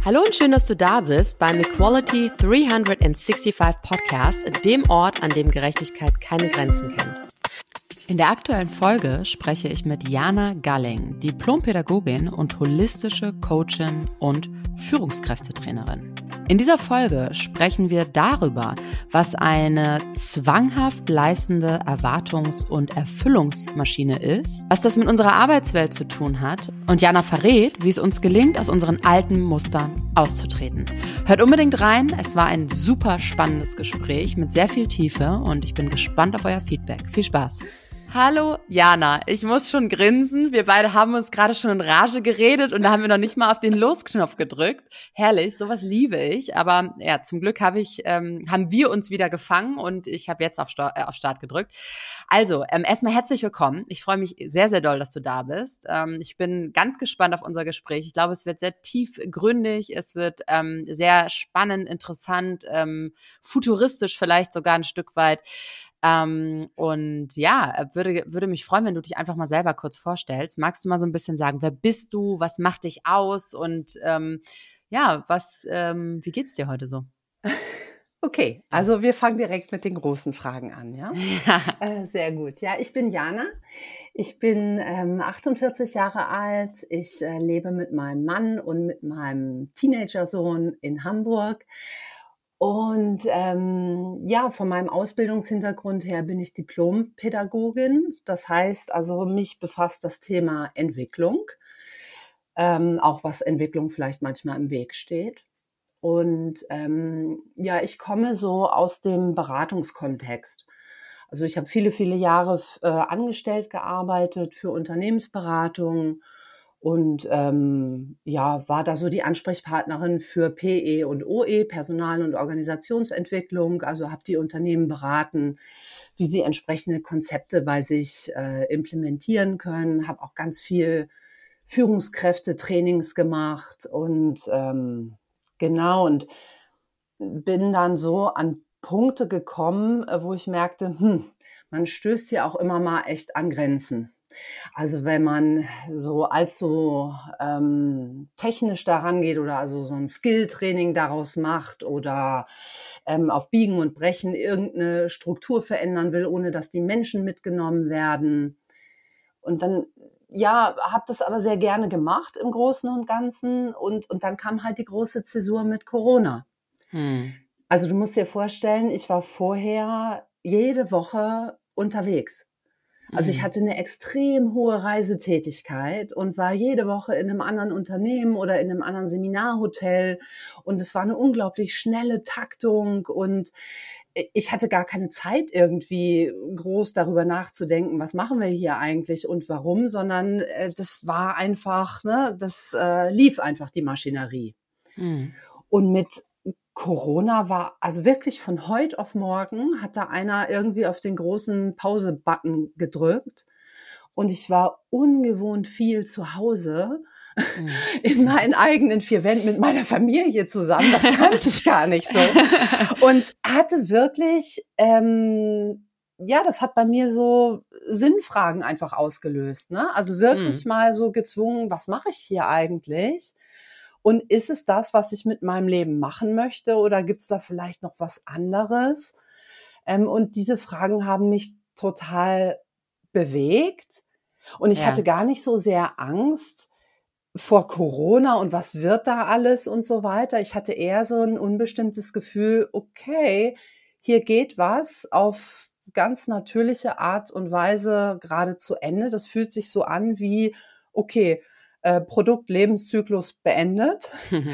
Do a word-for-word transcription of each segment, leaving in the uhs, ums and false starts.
Hallo und schön, dass du da bist beim Equality dreihundertfünfundsechzig Podcast, dem Ort, an dem Gerechtigkeit keine Grenzen kennt. In der aktuellen Folge spreche ich mit Jana Galling, Diplompädagogin und holistische Coachin und Führungskräftetrainerin. In dieser Folge sprechen wir darüber, was eine zwanghaft leistende Erwartungs- und Erfüllungsmaschine ist, was das mit unserer Arbeitswelt zu tun hat und Jana verrät, wie es uns gelingt, aus unseren alten Mustern auszutreten. Hört unbedingt rein, es war ein super spannendes Gespräch mit sehr viel Tiefe und ich bin gespannt auf euer Feedback. Viel Spaß! Hallo Jana, ich muss schon grinsen. Wir beide haben uns gerade schon in Rage geredet und da haben wir noch nicht mal auf den Losknopf gedrückt. Herrlich, sowas liebe ich. Aber ja, zum Glück habe ich, ähm, haben wir uns wieder gefangen und ich habe jetzt auf, Sto- äh, auf Start gedrückt. Also, ähm, erstmal herzlich willkommen. Ich freue mich sehr, sehr doll, dass du da bist. Ähm, ich bin ganz gespannt auf unser Gespräch. Ich glaube, es wird sehr tiefgründig, es wird ähm, sehr spannend, interessant, ähm, futuristisch vielleicht sogar ein Stück weit. Ähm, und ja, würde, würde mich freuen, wenn du dich einfach mal selber kurz vorstellst. Magst du mal so ein bisschen sagen, wer bist du, was macht dich aus und ähm, ja, was, ähm, wie geht's dir heute so? Okay, also wir fangen direkt mit den großen Fragen an, ja? Äh, sehr gut. Ja, ich bin Jana. Ich bin ähm, achtundvierzig Jahre alt. Ich äh, lebe mit meinem Mann und mit meinem Teenagersohn in Hamburg. Und ähm, ja, von meinem Ausbildungshintergrund her bin ich Diplompädagogin. Das heißt also, mich befasst das Thema Entwicklung, ähm, auch was Entwicklung vielleicht manchmal im Weg steht. Und ähm, ja, ich komme so aus dem Beratungskontext. Also ich habe viele, viele Jahre äh, angestellt gearbeitet für Unternehmensberatung und ähm, ja, war da so die Ansprechpartnerin für P E und O E, Personal- und Organisationsentwicklung. Also habe die Unternehmen beraten, wie sie entsprechende Konzepte bei sich äh, implementieren können. Habe auch ganz viel Führungskräfte-Trainings gemacht und ähm, genau, und bin dann so an Punkte gekommen, äh, wo ich merkte, hm, man stößt hier auch immer mal echt an Grenzen. Also wenn man so allzu ähm, technisch daran geht oder also so ein Skill-Training daraus macht oder ähm, auf Biegen und Brechen irgendeine Struktur verändern will, ohne dass die Menschen mitgenommen werden. Und dann, ja, habe das aber sehr gerne gemacht im Großen und Ganzen. Und, und dann kam halt die große Zäsur mit Corona. Hm. Also du musst dir vorstellen, ich war vorher jede Woche unterwegs. Also ich hatte eine extrem hohe Reisetätigkeit und war jede Woche in einem anderen Unternehmen oder in einem anderen Seminarhotel. Und es war eine unglaublich schnelle Taktung und ich hatte gar keine Zeit, irgendwie groß darüber nachzudenken, was machen wir hier eigentlich und warum, sondern äh, das war einfach, ne, das äh, lief einfach die Maschinerie. Hm. Und mit Corona war, also wirklich von heute auf morgen hat da einer irgendwie auf den großen Pause-Button gedrückt und ich war ungewohnt viel zu Hause Hm. in meinen eigenen vier Wänden mit meiner Familie zusammen. Das kannte ich gar nicht so. Und hatte wirklich, ähm, ja, das hat bei mir so Sinnfragen einfach ausgelöst, ne? Also wirklich Hm. mal so gezwungen, was mache ich hier eigentlich? Und ist es das, was ich mit meinem Leben machen möchte oder gibt's da vielleicht noch was anderes? Ähm, und diese Fragen haben mich total bewegt. Und ich Ja. hatte gar nicht so sehr Angst vor Corona und was wird da alles und so weiter. Ich hatte eher so ein unbestimmtes Gefühl, okay, hier geht was auf ganz natürliche Art und Weise gerade zu Ende. Das fühlt sich so an wie, okay, äh, Produktlebenszyklus beendet.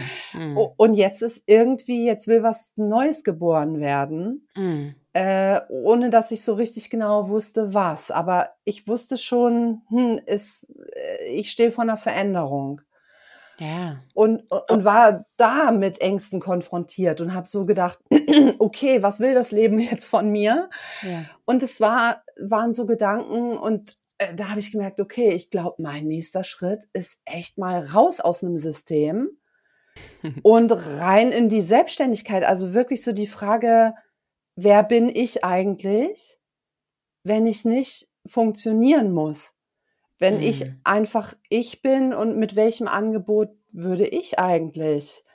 Hm. O- Und jetzt ist irgendwie, jetzt will was Neues geboren werden, Hm. äh, ohne dass ich so richtig genau wusste, was. Aber ich wusste schon, hm, ist, äh, ich stehe vor einer Veränderung. Ja. Und, und war da mit Ängsten konfrontiert und habe so gedacht, okay, was will das Leben jetzt von mir? Ja. Und es war, waren so Gedanken und äh, da habe ich gemerkt, okay, ich glaube, mein nächster Schritt ist echt mal raus aus einem System und rein in die Selbstständigkeit. Also wirklich so die Frage, wer bin ich eigentlich, wenn ich nicht funktionieren muss? Wenn ich Hm. einfach ich bin und mit welchem Angebot würde ich eigentlich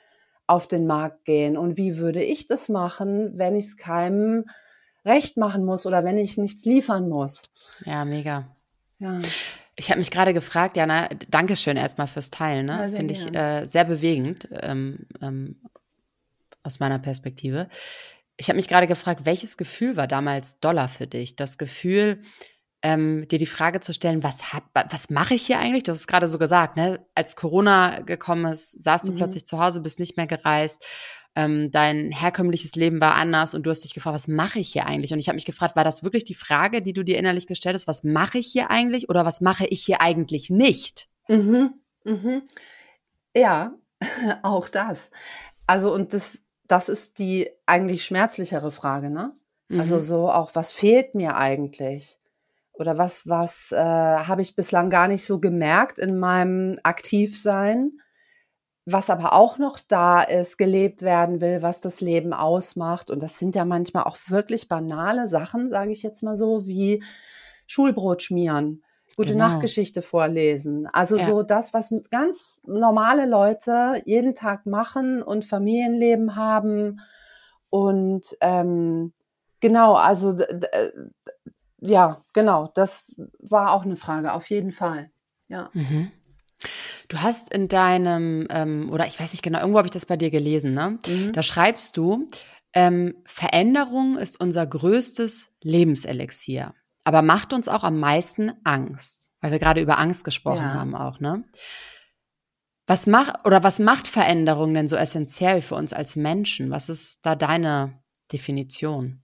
auf den Markt gehen und wie würde ich das machen, wenn ich es keinem recht machen muss oder wenn ich nichts liefern muss. Ja, mega. Ja. Ich habe mich gerade gefragt, Jana, Dankeschön erstmal fürs Teilen, ne? Ja, Finde ich äh, sehr bewegend ähm, ähm, aus meiner Perspektive. Ich habe mich gerade gefragt, welches Gefühl war damals Dollar für dich? Das Gefühl, ähm, dir die Frage zu stellen, was hab, was mache ich hier eigentlich? Du hast es gerade so gesagt, ne? Als Corona gekommen ist, saßt du Mhm. plötzlich zu Hause, bist nicht mehr gereist. Ähm, dein herkömmliches Leben war anders und du hast dich gefragt, was mache ich hier eigentlich? Und ich habe mich gefragt, war das wirklich die Frage, die du dir innerlich gestellt hast, was mache ich hier eigentlich oder was mache ich hier eigentlich nicht? Mhm. Mhm. Ja, auch das. Also und das, das ist die eigentlich schmerzlichere Frage, ne? Mhm. Also so auch, was fehlt mir eigentlich? Oder was, was äh, habe ich bislang gar nicht so gemerkt in meinem Aktivsein? Was aber auch noch da ist, gelebt werden will, was das Leben ausmacht. Und das sind ja manchmal auch wirklich banale Sachen, sage ich jetzt mal so, wie Schulbrot schmieren, gute Genau. Nachtgeschichte vorlesen. Also Ja. so das, was ganz normale Leute jeden Tag machen und Familienleben haben. Und ähm, genau, also d- d- ja, genau, das war auch eine Frage, auf jeden Fall. Ja. Mhm. Du hast in deinem, ähm, oder ich weiß nicht genau, irgendwo habe ich das bei dir gelesen, ne? Mhm. Da schreibst du, ähm, Veränderung ist unser größtes Lebenselixier, aber macht uns auch am meisten Angst, weil wir gerade über Angst gesprochen Ja. haben auch, ne? Was macht, oder was macht Veränderung denn so essentiell für uns als Menschen? Was ist da deine Definition?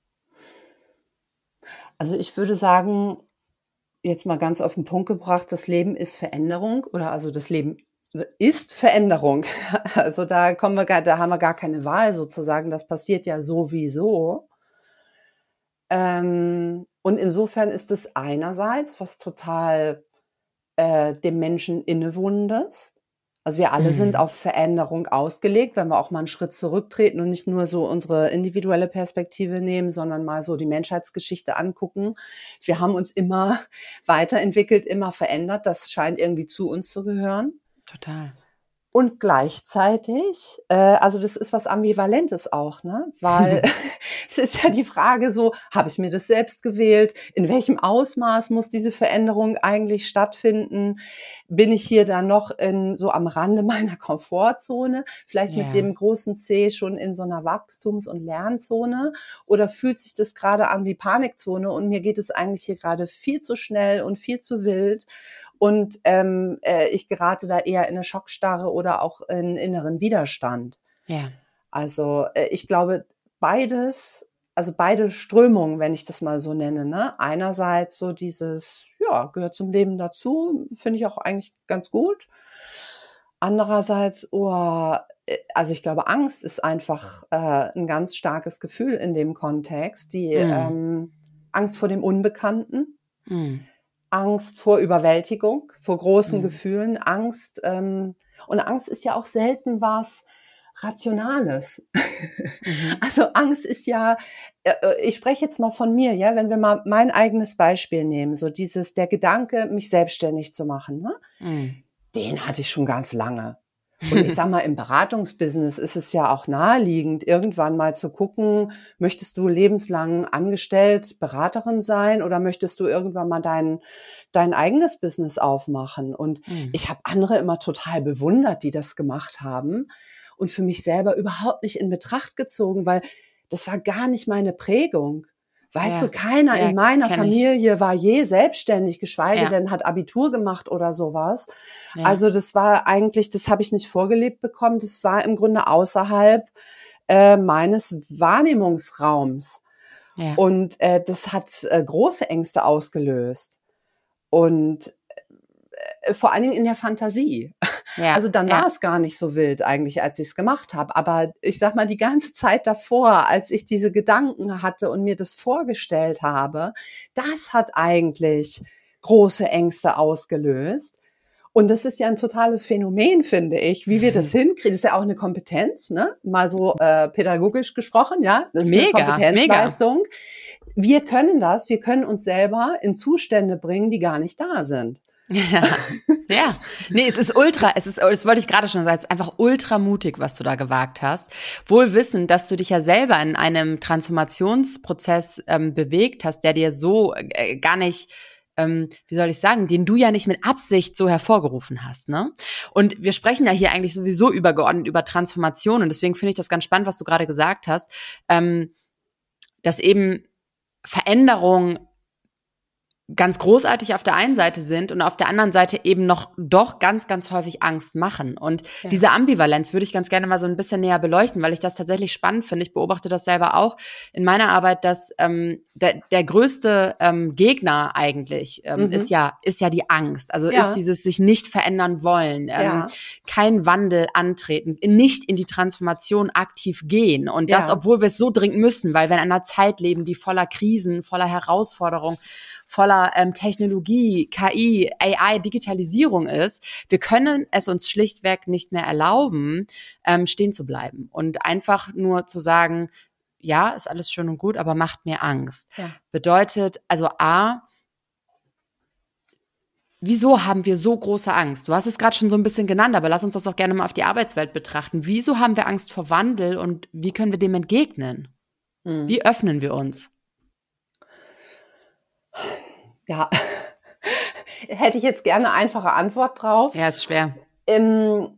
Also ich würde sagen, jetzt mal ganz auf den Punkt gebracht, das Leben ist Veränderung oder also das Leben ist Veränderung. Also da kommen wir gar, da haben wir gar keine Wahl sozusagen. Das passiert ja sowieso. Ähm, und insofern ist es einerseits was total äh, dem Menschen Innewohnendes. Also wir alle sind Mhm. auf Veränderung ausgelegt, wenn wir auch mal einen Schritt zurücktreten und nicht nur so unsere individuelle Perspektive nehmen, sondern mal so die Menschheitsgeschichte angucken. Wir haben uns immer weiterentwickelt, immer verändert. Das scheint irgendwie zu uns zu gehören. Total. Und gleichzeitig, äh, also das ist was Ambivalentes auch, ne? Weil es ist ja die Frage so, habe ich mir das selbst gewählt? In welchem Ausmaß muss diese Veränderung eigentlich stattfinden? Bin ich hier dann noch in, so am Rande meiner Komfortzone? Vielleicht Ja. mit dem großen C schon in so einer Wachstums- und Lernzone? Oder fühlt sich das gerade an wie Panikzone und mir geht es eigentlich hier gerade viel zu schnell und viel zu wild? Und ähm, äh, ich gerate da eher in eine Schockstarre oder auch in inneren Widerstand. Ja. Also äh, ich glaube, beides, also beide Strömungen, wenn ich das mal so nenne, ne? Einerseits so dieses, ja, gehört zum Leben dazu, finde ich auch eigentlich ganz gut. Andererseits, oh, äh, also ich glaube, Angst ist einfach äh, ein ganz starkes Gefühl in dem Kontext. Die Mhm. ähm, Angst vor dem Unbekannten. Mhm. Angst vor Überwältigung, vor großen Mhm. Gefühlen, Angst. Ähm, und Angst ist ja auch selten was Rationales. Mhm. Also Angst ist ja, äh, ich spreche jetzt mal von mir, ja, wenn wir mal mein eigenes Beispiel nehmen, so dieses, der Gedanke, mich selbstständig zu machen, ne? Mhm. Den hatte ich schon ganz lange. Und ich sag mal, im Beratungsbusiness ist es ja auch naheliegend, irgendwann mal zu gucken, möchtest du lebenslang angestellt Beraterin sein oder möchtest du irgendwann mal dein, dein eigenes Business aufmachen? Und Mhm. ich habe andere immer total bewundert, die das gemacht haben und für mich selber überhaupt nicht in Betracht gezogen, weil das war gar nicht meine Prägung. Weißt Ja. du, keiner Ja, in meiner kenn ich. Familie war je selbstständig, geschweige Ja. denn hat Abitur gemacht oder sowas. Ja. Also das war eigentlich, das habe ich nicht vorgelebt bekommen, das war im Grunde außerhalb äh, meines Wahrnehmungsraums. Ja. Und äh, das hat äh, große Ängste ausgelöst. Und äh, vor allen Dingen in der Fantasie. Ja. Also dann Ja. war es gar nicht so wild eigentlich, als ich es gemacht habe. Aber ich sag mal, die ganze Zeit davor, als ich diese Gedanken hatte und mir das vorgestellt habe, das hat eigentlich große Ängste ausgelöst. Und das ist ja ein totales Phänomen, finde ich, wie wir das hinkriegen. Das ist ja auch eine Kompetenz, ne? Mal so äh, pädagogisch gesprochen, ja. Das ist Mega, eine Kompetenzleistung. Wir können das, wir können uns selber in Zustände bringen, die gar nicht da sind. Ja, ja. Nee, es ist ultra, es ist, das wollte ich gerade schon sagen, es ist einfach ultra mutig, was du da gewagt hast. Wohl wissend, dass du dich ja selber in einem Transformationsprozess ähm, bewegt hast, der dir so äh, gar nicht, ähm, wie soll ich sagen, den du ja nicht mit Absicht so hervorgerufen hast, ne? Und wir sprechen ja hier eigentlich sowieso übergeordnet über Transformation und deswegen finde ich das ganz spannend, was du gerade gesagt hast, ähm, dass eben Veränderung ganz großartig auf der einen Seite sind und auf der anderen Seite eben noch doch ganz, ganz häufig Angst machen. Und ja. diese Ambivalenz würde ich ganz gerne mal so ein bisschen näher beleuchten, weil ich das tatsächlich spannend finde. Ich beobachte das selber auch in meiner Arbeit, dass ähm, der, der größte ähm, Gegner eigentlich ähm, mhm. ist ja ist ja die Angst. Also ja. ist dieses sich nicht verändern wollen, ähm, ja. kein Wandel antreten, nicht in die Transformation aktiv gehen. Und das, ja. obwohl wir es so dringend müssen, weil wir in einer Zeit leben, die voller Krisen, voller Herausforderungen, voller ähm, Technologie, K I, A I, Digitalisierung ist. Wir können es uns schlichtweg nicht mehr erlauben, ähm, stehen zu bleiben und einfach nur zu sagen, ja, ist alles schön und gut, aber macht mir Angst. Ja. Bedeutet, also A, wieso haben wir so große Angst? Du hast es gerade schon so ein bisschen genannt, aber lass uns das auch gerne mal auf die Arbeitswelt betrachten. Wieso haben wir Angst vor Wandel und wie können wir dem entgegnen? Hm. Wie öffnen wir uns? Ja, hätte ich jetzt gerne eine einfache Antwort drauf. Ja, ist schwer. Ähm,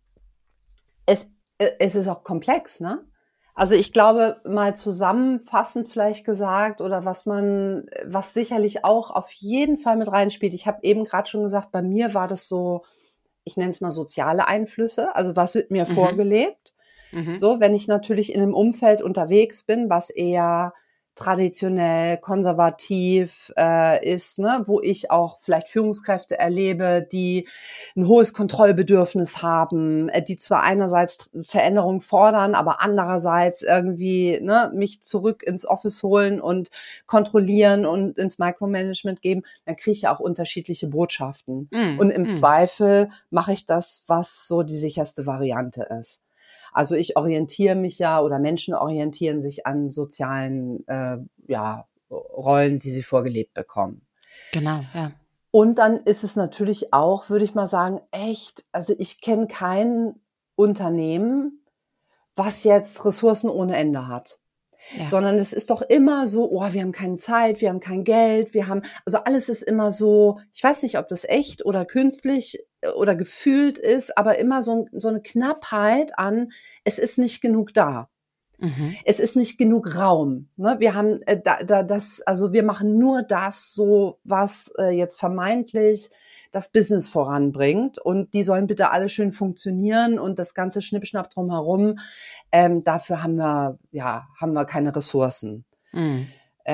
es, es ist auch komplex, ne? Also ich glaube, mal zusammenfassend vielleicht gesagt oder was man, was sicherlich auch auf jeden Fall mit reinspielt. Ich habe eben gerade schon gesagt, bei mir war das so, ich nenne es mal soziale Einflüsse. Also was wird mir mhm. vorgelebt? Mhm. So, wenn ich natürlich in einem Umfeld unterwegs bin, was eher traditionell, konservativ äh, ist, ne, wo ich auch vielleicht Führungskräfte erlebe, die ein hohes Kontrollbedürfnis haben, äh, die zwar einerseits Veränderung fordern, aber andererseits irgendwie ne, mich zurück ins Office holen und kontrollieren und ins Micromanagement geben, dann kriege ich ja auch unterschiedliche Botschaften. Mm, und im mm. Zweifel mache ich das, was so die sicherste Variante ist. Also ich orientiere mich ja oder Menschen orientieren sich an sozialen äh, ja, Rollen, die sie vorgelebt bekommen. Genau, ja. Und dann ist es natürlich auch, würde ich mal sagen, echt, also ich kenne kein Unternehmen, was jetzt Ressourcen ohne Ende hat. Ja. Sondern es ist doch immer so, oh, wir haben keine Zeit, wir haben kein Geld, wir haben, also alles ist immer so, ich weiß nicht, ob das echt oder künstlich oder gefühlt ist, aber immer so, so eine Knappheit an, es ist nicht genug da. Mhm. Es ist nicht genug Raum. Ne? Wir haben äh, da, da, das, also wir machen nur das so, was äh, jetzt vermeintlich das Business voranbringt und die sollen bitte alle schön funktionieren und das ganze Schnippschnapp drumherum, ähm, dafür haben wir, ja, haben wir keine Ressourcen. Mhm.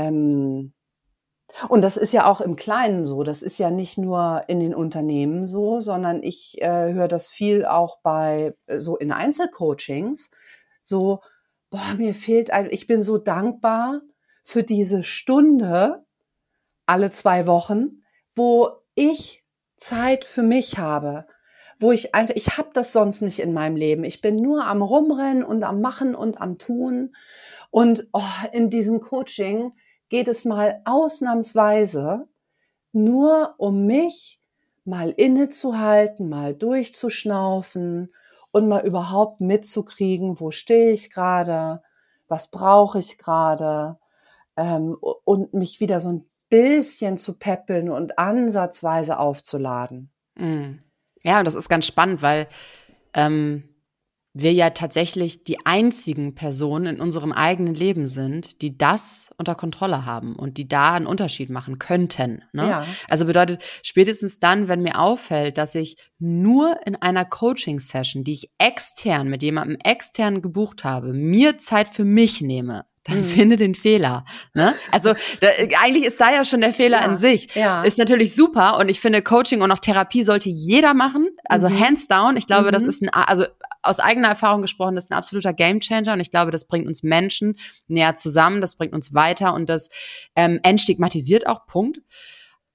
Ähm, und das ist ja auch im Kleinen so, das ist ja nicht nur in den Unternehmen so, sondern ich äh, höre das viel auch bei, so in Einzelcoachings, so, boah, mir fehlt ein, ich bin so dankbar für diese Stunde alle zwei Wochen, wo ich Zeit für mich habe, wo ich einfach, ich habe das sonst nicht in meinem Leben. Ich bin nur am Rumrennen und am Machen und am Tun. Und oh, in diesem Coaching geht es mal ausnahmsweise nur um mich, mal innezuhalten, mal durchzuschnaufen und mal überhaupt mitzukriegen, wo stehe ich gerade, was brauche ich gerade, ähm, und mich wieder so ein bisschen zu peppeln und ansatzweise aufzuladen. Ja, und das ist ganz spannend, weil ähm, wir ja tatsächlich die einzigen Personen in unserem eigenen Leben sind, die das unter Kontrolle haben und die da einen Unterschied machen könnten. Ne? Ja. Also bedeutet, spätestens dann, wenn mir auffällt, dass ich nur in einer Coaching-Session, die ich extern mit jemandem extern gebucht habe, mir Zeit für mich nehme, dann mhm. finde den Fehler. Ne? Also da, eigentlich ist da ja schon der Fehler ja, in sich. Ja. Ist natürlich super und ich finde, Coaching und auch Therapie sollte jeder machen. Also mhm. hands down. Ich glaube, mhm. das ist ein, also aus eigener Erfahrung gesprochen, das ist ein absoluter Gamechanger und ich glaube, das bringt uns Menschen näher zusammen, das bringt uns weiter und das ähm, entstigmatisiert auch, Punkt.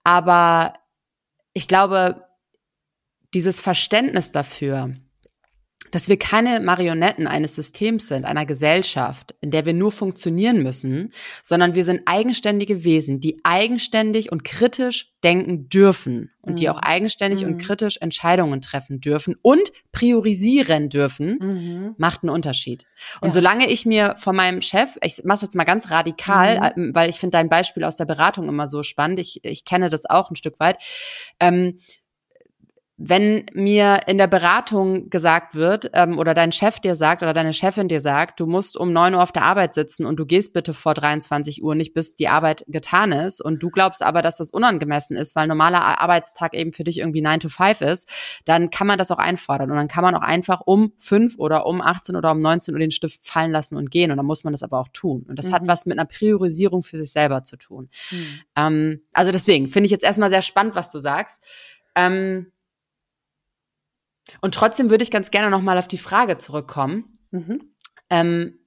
Aber ich glaube, dieses Verständnis dafür, dass wir keine Marionetten eines Systems sind, einer Gesellschaft, in der wir nur funktionieren müssen, sondern wir sind eigenständige Wesen, die eigenständig und kritisch denken dürfen und mhm. die auch eigenständig mhm. und kritisch Entscheidungen treffen dürfen und priorisieren dürfen, mhm. macht einen Unterschied. Und ja. solange ich mir von meinem Chef, ich mache es jetzt mal ganz radikal, mhm. weil ich finde dein Beispiel aus der Beratung immer so spannend, ich, ich kenne das auch ein Stück weit, ähm, wenn mir in der Beratung gesagt wird ähm, oder dein Chef dir sagt oder deine Chefin dir sagt, du musst um neun Uhr auf der Arbeit sitzen und du gehst bitte vor dreiundzwanzig Uhr nicht, bis die Arbeit getan ist und du glaubst aber, dass das unangemessen ist, weil normaler Arbeitstag eben für dich irgendwie nine to five ist, dann kann man das auch einfordern und dann kann man auch einfach um fünf oder um achtzehn oder um neunzehn Uhr den Stift fallen lassen und gehen und dann muss man das aber auch tun. Und das mhm. hat was mit einer Priorisierung für sich selber zu tun. Mhm. Ähm, also deswegen finde ich jetzt erstmal sehr spannend, was du sagst. Ähm, Und trotzdem würde ich ganz gerne nochmal auf die Frage zurückkommen. Mhm. Ähm,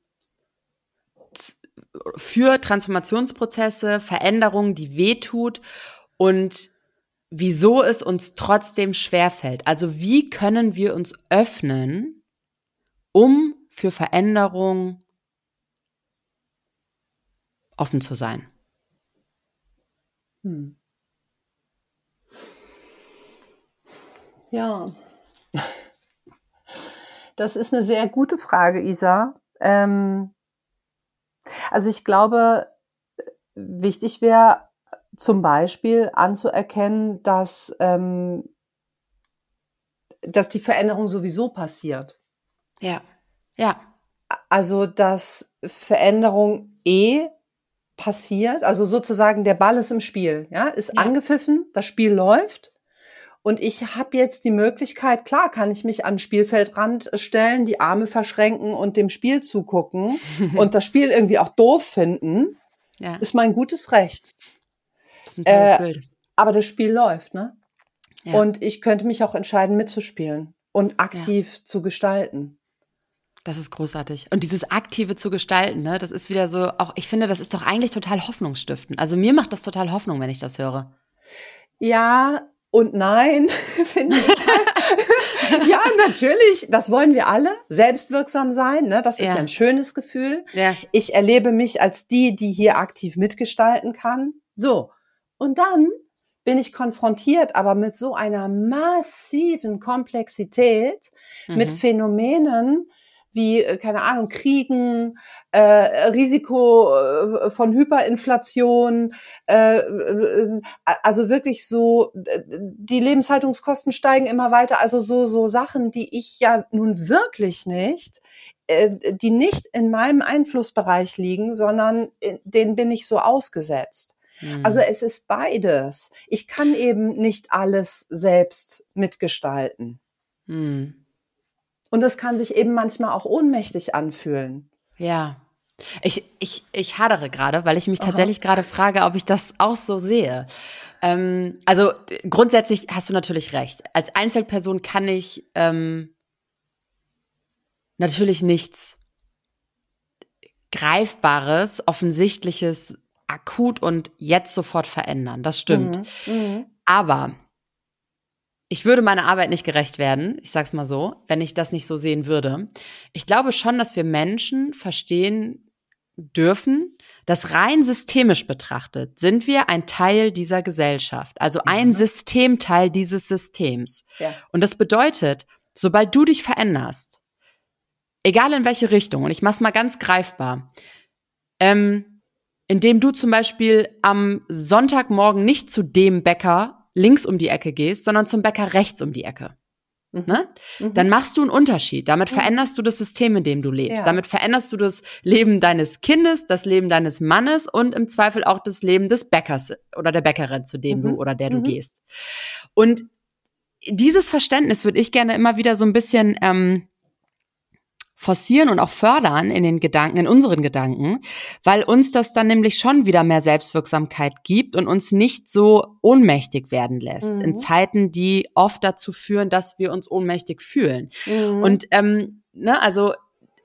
für Transformationsprozesse, Veränderungen, die wehtut und wieso es uns trotzdem schwerfällt. Also wie können wir uns öffnen, um für Veränderung offen zu sein? Hm. Ja. Das ist eine sehr gute Frage, Isa. Ähm, also ich glaube, wichtig wäre zum Beispiel anzuerkennen, dass, ähm, dass die Veränderung sowieso passiert. Ja, ja. Also dass Veränderung eh passiert, also sozusagen der Ball ist im Spiel, ja, ist ja. angepfiffen, das Spiel läuft. Und ich habe jetzt die Möglichkeit, klar, kann ich mich an den Spielfeldrand stellen, die Arme verschränken und dem Spiel zugucken und das Spiel irgendwie auch doof finden, ja. ist mein gutes Recht. Das ist ein tolles äh, Bild. Aber das Spiel läuft, ne? Ja. Und ich könnte mich auch entscheiden, mitzuspielen und aktiv ja. zu gestalten. Das ist großartig. Und dieses Aktive zu gestalten, ne, das ist wieder so, auch ich finde, das ist doch eigentlich total hoffnungsstiftend. Also mir macht das total Hoffnung, wenn ich das höre. Ja, und nein, finde ich. Ja, natürlich, das wollen wir alle, selbstwirksam sein, ne? Das ist ja, ja ein schönes Gefühl. Ja. Ich erlebe mich als die, die hier aktiv mitgestalten kann. So, und dann bin ich konfrontiert, aber mit so einer massiven Komplexität, mhm. mit Phänomenen, wie, keine Ahnung, Kriegen, äh, Risiko äh, von Hyperinflation, äh, äh, also wirklich so, die Lebenshaltungskosten steigen immer weiter, also so so Sachen, die ich ja nun wirklich nicht, äh, die nicht in meinem Einflussbereich liegen, sondern denen bin ich so ausgesetzt. Mhm. Also es ist beides. Ich kann eben nicht alles selbst mitgestalten. Mhm. Und es kann sich eben manchmal auch ohnmächtig anfühlen. Ja, ich, ich, ich hadere gerade, weil ich mich tatsächlich Aha. gerade frage, ob ich das auch so sehe. Ähm, also grundsätzlich hast du natürlich recht. Als Einzelperson kann ich ähm, natürlich nichts Greifbares, Offensichtliches, akut und jetzt sofort verändern. Das stimmt. Mhm. Mhm. Aber ich würde meiner Arbeit nicht gerecht werden, ich sag's mal so, wenn ich das nicht so sehen würde. Ich glaube schon, dass wir Menschen verstehen dürfen, dass rein systemisch betrachtet sind wir ein Teil dieser Gesellschaft, also ein mhm. Systemteil dieses Systems. Ja. Und das bedeutet, sobald du dich veränderst, egal in welche Richtung, und ich mach's mal ganz greifbar, ähm, indem du zum Beispiel am Sonntagmorgen nicht zu dem Bäcker links um die Ecke gehst, sondern zum Bäcker rechts um die Ecke. Mhm. Ne? Mhm. Dann machst du einen Unterschied. Damit mhm. veränderst du das System, in dem du lebst. Ja. Damit veränderst du das Leben deines Kindes, das Leben deines Mannes und im Zweifel auch das Leben des Bäckers oder der Bäckerin, zu dem mhm. du oder der du mhm. gehst. Und dieses Verständnis würde ich gerne immer wieder so ein bisschen ähm, forcieren und auch fördern in den Gedanken, in unseren Gedanken, weil uns das dann nämlich schon wieder mehr Selbstwirksamkeit gibt und uns nicht so ohnmächtig werden lässt mhm. in Zeiten, die oft dazu führen, dass wir uns ohnmächtig fühlen. Mhm. Und ähm, ne, also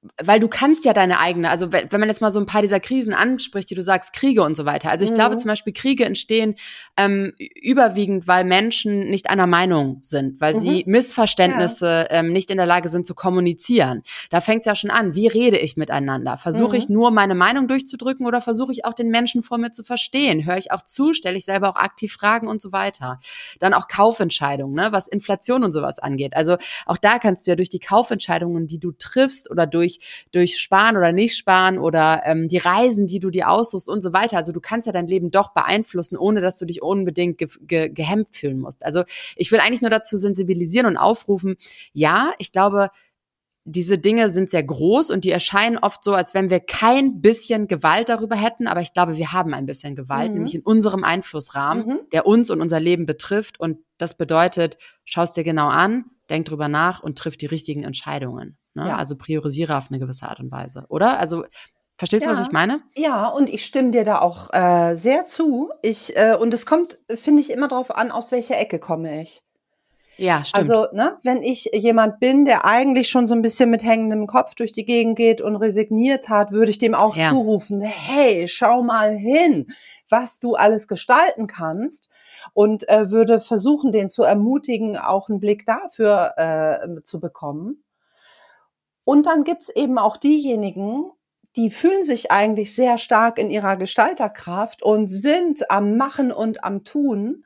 weil du kannst ja deine eigene, also wenn, wenn man jetzt mal so ein paar dieser Krisen anspricht, die du sagst, Kriege und so weiter. Also ich mhm. glaube zum Beispiel, Kriege entstehen ähm, überwiegend, weil Menschen nicht einer Meinung sind, weil mhm. sie Missverständnisse ja. ähm, nicht in der Lage sind zu kommunizieren. Da fängt es ja schon an, wie rede ich miteinander? Versuche mhm. ich nur meine Meinung durchzudrücken oder versuche ich auch den Menschen vor mir zu verstehen? Höre ich auch zu, stelle ich selber auch aktiv Fragen und so weiter. Dann auch Kaufentscheidungen, ne, was Inflation und sowas angeht. Also auch da kannst du ja durch die Kaufentscheidungen, die du triffst oder durch durch Sparen oder nicht sparen oder ähm, die Reisen, die du dir aussuchst und so weiter. Also du kannst ja dein Leben doch beeinflussen, ohne dass du dich unbedingt ge- ge- gehemmt fühlen musst. Also ich will eigentlich nur dazu sensibilisieren und aufrufen, ja, ich glaube, diese Dinge sind sehr groß und die erscheinen oft so, als wenn wir kein bisschen Gewalt darüber hätten, aber ich glaube, wir haben ein bisschen Gewalt, mhm. nämlich in unserem Einflussrahmen, mhm. der uns und unser Leben betrifft und das bedeutet, schau es dir genau an, denk drüber nach und triff die richtigen Entscheidungen. Ne? Ja. Also priorisiere auf eine gewisse Art und Weise, oder? Also verstehst ja. du, was ich meine? Ja, und ich stimme dir da auch äh, sehr zu. Ich äh, und es kommt, finde ich, immer darauf an, aus welcher Ecke komme ich. Ja, stimmt. Also, ne, wenn ich jemand bin, der eigentlich schon so ein bisschen mit hängendem Kopf durch die Gegend geht und resigniert hat, würde ich dem auch ja. zurufen, hey, schau mal hin, was du alles gestalten kannst und äh, würde versuchen, den zu ermutigen, auch einen Blick dafür äh, zu bekommen. Und dann gibt's eben auch diejenigen, die fühlen sich eigentlich sehr stark in ihrer Gestalterkraft und sind am Machen und am Tun.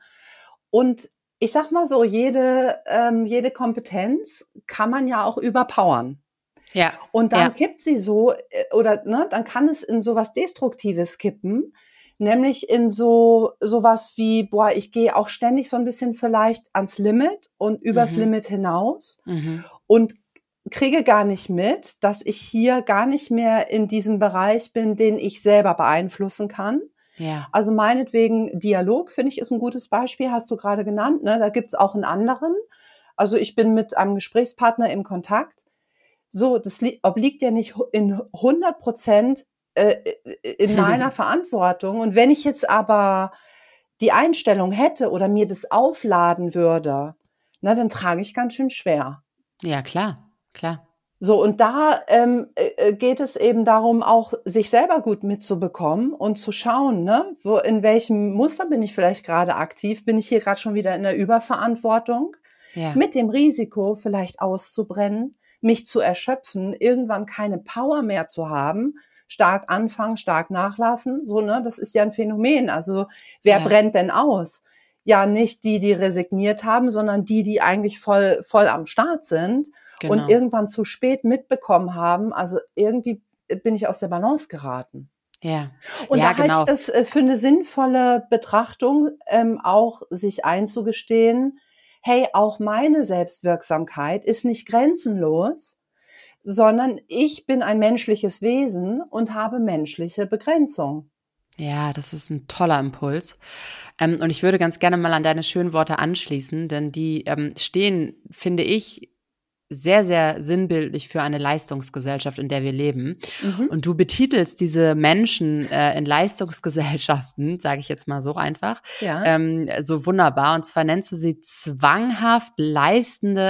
Und ich sag mal so, jede, ähm, jede Kompetenz kann man ja auch überpowern. Ja. Und dann ja. kippt sie so, oder ne, dann kann es in sowas Destruktives kippen, nämlich in so sowas wie, boah, ich gehe auch ständig so ein bisschen vielleicht ans Limit und übers mhm. Limit hinaus mhm. und kriege gar nicht mit, dass ich hier gar nicht mehr in diesem Bereich bin, den ich selber beeinflussen kann. Ja. Also meinetwegen Dialog, finde ich, ist ein gutes Beispiel, hast du gerade genannt. Ne? Da gibt's auch einen anderen. Also ich bin mit einem Gesprächspartner im Kontakt. So, das li- obliegt ja nicht in hundert Prozent äh, in meiner Verantwortung. Und wenn ich jetzt aber die Einstellung hätte oder mir das aufladen würde, na, dann trage ich ganz schön schwer. Ja, klar, klar. So, und da ähm, äh, geht es eben darum, auch sich selber gut mitzubekommen und zu schauen, ne, wo, in welchem Muster bin ich vielleicht gerade aktiv, bin ich hier gerade schon wieder in der Überverantwortung, ja. mit dem Risiko vielleicht auszubrennen, mich zu erschöpfen, irgendwann keine Power mehr zu haben, stark anfangen, stark nachlassen, so, ne, das ist ja ein Phänomen, also wer ja. brennt denn aus? Ja, nicht die, die resigniert haben, sondern die, die eigentlich voll, voll am Start sind. Genau. Und irgendwann zu spät mitbekommen haben, also irgendwie bin ich aus der Balance geraten. Ja. Und ja, da genau. halte ich das für eine sinnvolle Betrachtung, ähm, auch sich einzugestehen, hey, auch meine Selbstwirksamkeit ist nicht grenzenlos, sondern ich bin ein menschliches Wesen und habe menschliche Begrenzungen. Ja, das ist ein toller Impuls. Ähm, und ich würde ganz gerne mal an deine schönen Worte anschließen, denn die ähm, stehen, finde ich, sehr, sehr sinnbildlich für eine Leistungsgesellschaft, in der wir leben. Mhm. Und du betitelst diese Menschen äh, in Leistungsgesellschaften, sage ich jetzt mal so einfach, ja. ähm, so wunderbar. Und zwar nennst du sie zwanghaft leistende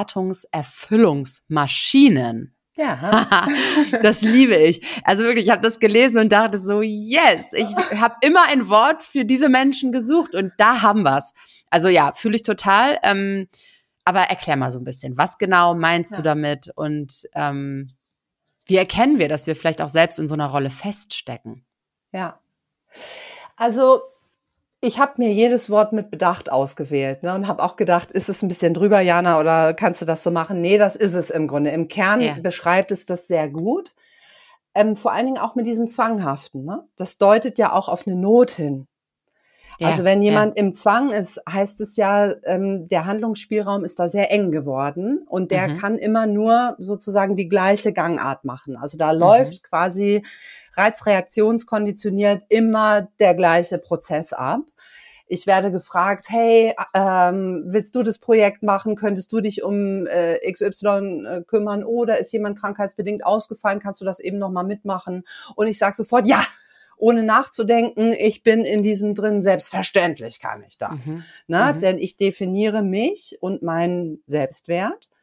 Erwartungserfüllungsmaschinen. Ja. Das liebe ich. Also wirklich, ich habe das gelesen und dachte so, yes, ich habe immer ein Wort für diese Menschen gesucht und da haben wir's. Also ja, fühle ich total. Ähm, aber erklär mal so ein bisschen, was genau meinst ja. du damit und ähm, wie erkennen wir, dass wir vielleicht auch selbst in so einer Rolle feststecken? Ja, also ich habe mir jedes Wort mit Bedacht ausgewählt, ne, und habe auch gedacht, ist es ein bisschen drüber, Jana, oder kannst du das so machen? Nee, das ist es im Grunde. Im Kern ja. beschreibt es das sehr gut. Ähm, vor allen Dingen auch mit diesem Zwanghaften. Ne? Das deutet ja auch auf eine Not hin. Ja, also wenn jemand ja. im Zwang ist, heißt es ja, ähm, der Handlungsspielraum ist da sehr eng geworden und der mhm. kann immer nur sozusagen die gleiche Gangart machen. Also da mhm. läuft quasi reizreaktionskonditioniert immer der gleiche Prozess ab. Ich werde gefragt, hey, ähm, willst du das Projekt machen? Könntest du dich um äh, X Y äh, kümmern? Oder ist jemand krankheitsbedingt ausgefallen? Kannst du das eben nochmal mitmachen? Und ich sage sofort, ja, ohne nachzudenken, ich bin in diesem drin, selbstverständlich kann ich das. Mhm. Ne? Mhm. Denn ich definiere mich und meinen Selbstwert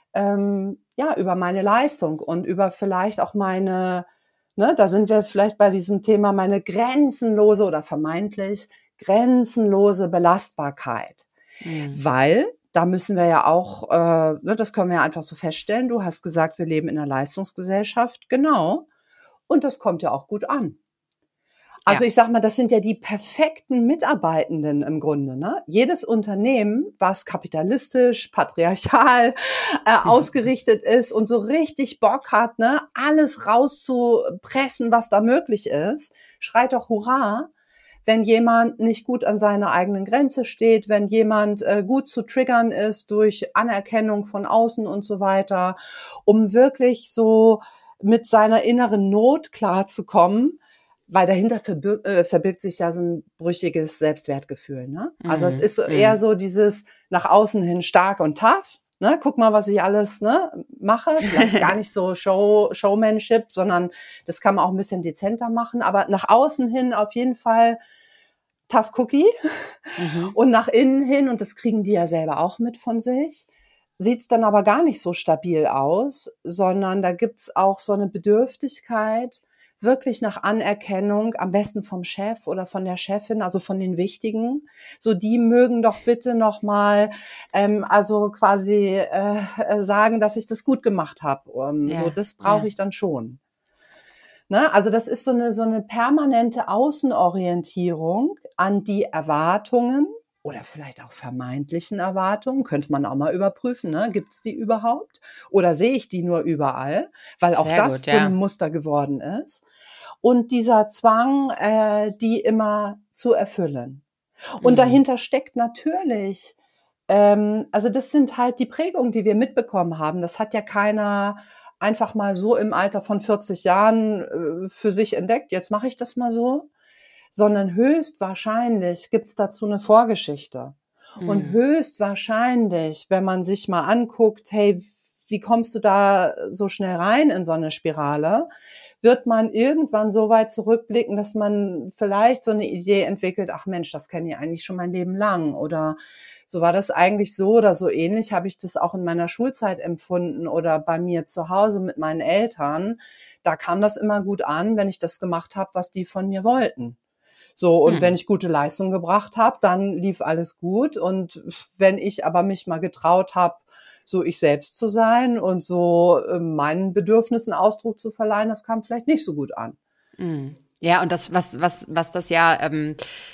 ähm, ja, über meine Leistung und über vielleicht auch meine, ne, da sind wir vielleicht bei diesem Thema, meine grenzenlose oder vermeintlich grenzenlose Belastbarkeit. Mhm. Weil, da müssen wir ja auch, äh, ne, das können wir ja einfach so feststellen, du hast gesagt, wir leben in einer Leistungsgesellschaft, genau, und das kommt ja auch gut an. Also ja. Ich sag mal, das sind ja die perfekten Mitarbeitenden im Grunde, ne? Jedes Unternehmen, was kapitalistisch, patriarchal äh, ausgerichtet ist und so richtig Bock hat, ne, alles rauszupressen, was da möglich ist, schreit doch Hurra, wenn jemand nicht gut an seiner eigenen Grenze steht, wenn jemand äh, gut zu triggern ist durch Anerkennung von außen und so weiter, um wirklich so mit seiner inneren Not klarzukommen. Weil dahinter verbirgt, äh, verbirgt sich ja so ein brüchiges Selbstwertgefühl, ne? Also es ist so mm. eher so dieses nach außen hin stark und tough, ne? Guck mal, was ich alles, ne, mache. Vielleicht gar nicht so Show, Showmanship, sondern das kann man auch ein bisschen dezenter machen. Aber nach außen hin auf jeden Fall tough cookie. Mhm. Und nach innen hin, und das kriegen die ja selber auch mit von sich, sieht's dann aber gar nicht so stabil aus, sondern da gibt's auch so eine Bedürftigkeit, wirklich nach Anerkennung, am besten vom Chef oder von der Chefin, also von den Wichtigen. So, die mögen doch bitte noch mal, ähm, also quasi äh, sagen, dass ich das gut gemacht habe. Um, ja, so, das brauche ja. ich dann schon. Ne? Also das ist so eine so eine permanente Außenorientierung an die Erwartungen oder vielleicht auch vermeintlichen Erwartungen, könnte man auch mal überprüfen, ne? Gibt es die überhaupt? Oder sehe ich die nur überall? Weil auch Sehr das gut, ja. zu einem Muster geworden ist. Und dieser Zwang, äh, die immer zu erfüllen. Und mhm. dahinter steckt natürlich, ähm, also das sind halt die Prägungen, die wir mitbekommen haben. Das hat ja keiner einfach mal so im Alter von vierzig Jahren äh, für sich entdeckt. Jetzt mache ich das mal so. Sondern höchstwahrscheinlich gibt's dazu eine Vorgeschichte. Mhm. Und höchstwahrscheinlich, wenn man sich mal anguckt, hey, wie kommst du da so schnell rein in so eine Spirale, wird man irgendwann so weit zurückblicken, dass man vielleicht so eine Idee entwickelt, ach Mensch, das kenne ich eigentlich schon mein Leben lang. Oder so war das eigentlich so oder so ähnlich, habe ich das auch in meiner Schulzeit empfunden oder bei mir zu Hause mit meinen Eltern. Da kam das immer gut an, wenn ich das gemacht habe, was die von mir wollten. So, und hm. wenn ich gute Leistung gebracht habe, dann lief alles gut. Und wenn ich aber mich mal getraut habe, so ich selbst zu sein und so äh, meinen Bedürfnissen Ausdruck zu verleihen, das kam vielleicht nicht so gut an. Hm. Ja, und das, was, was, was das ja ähm,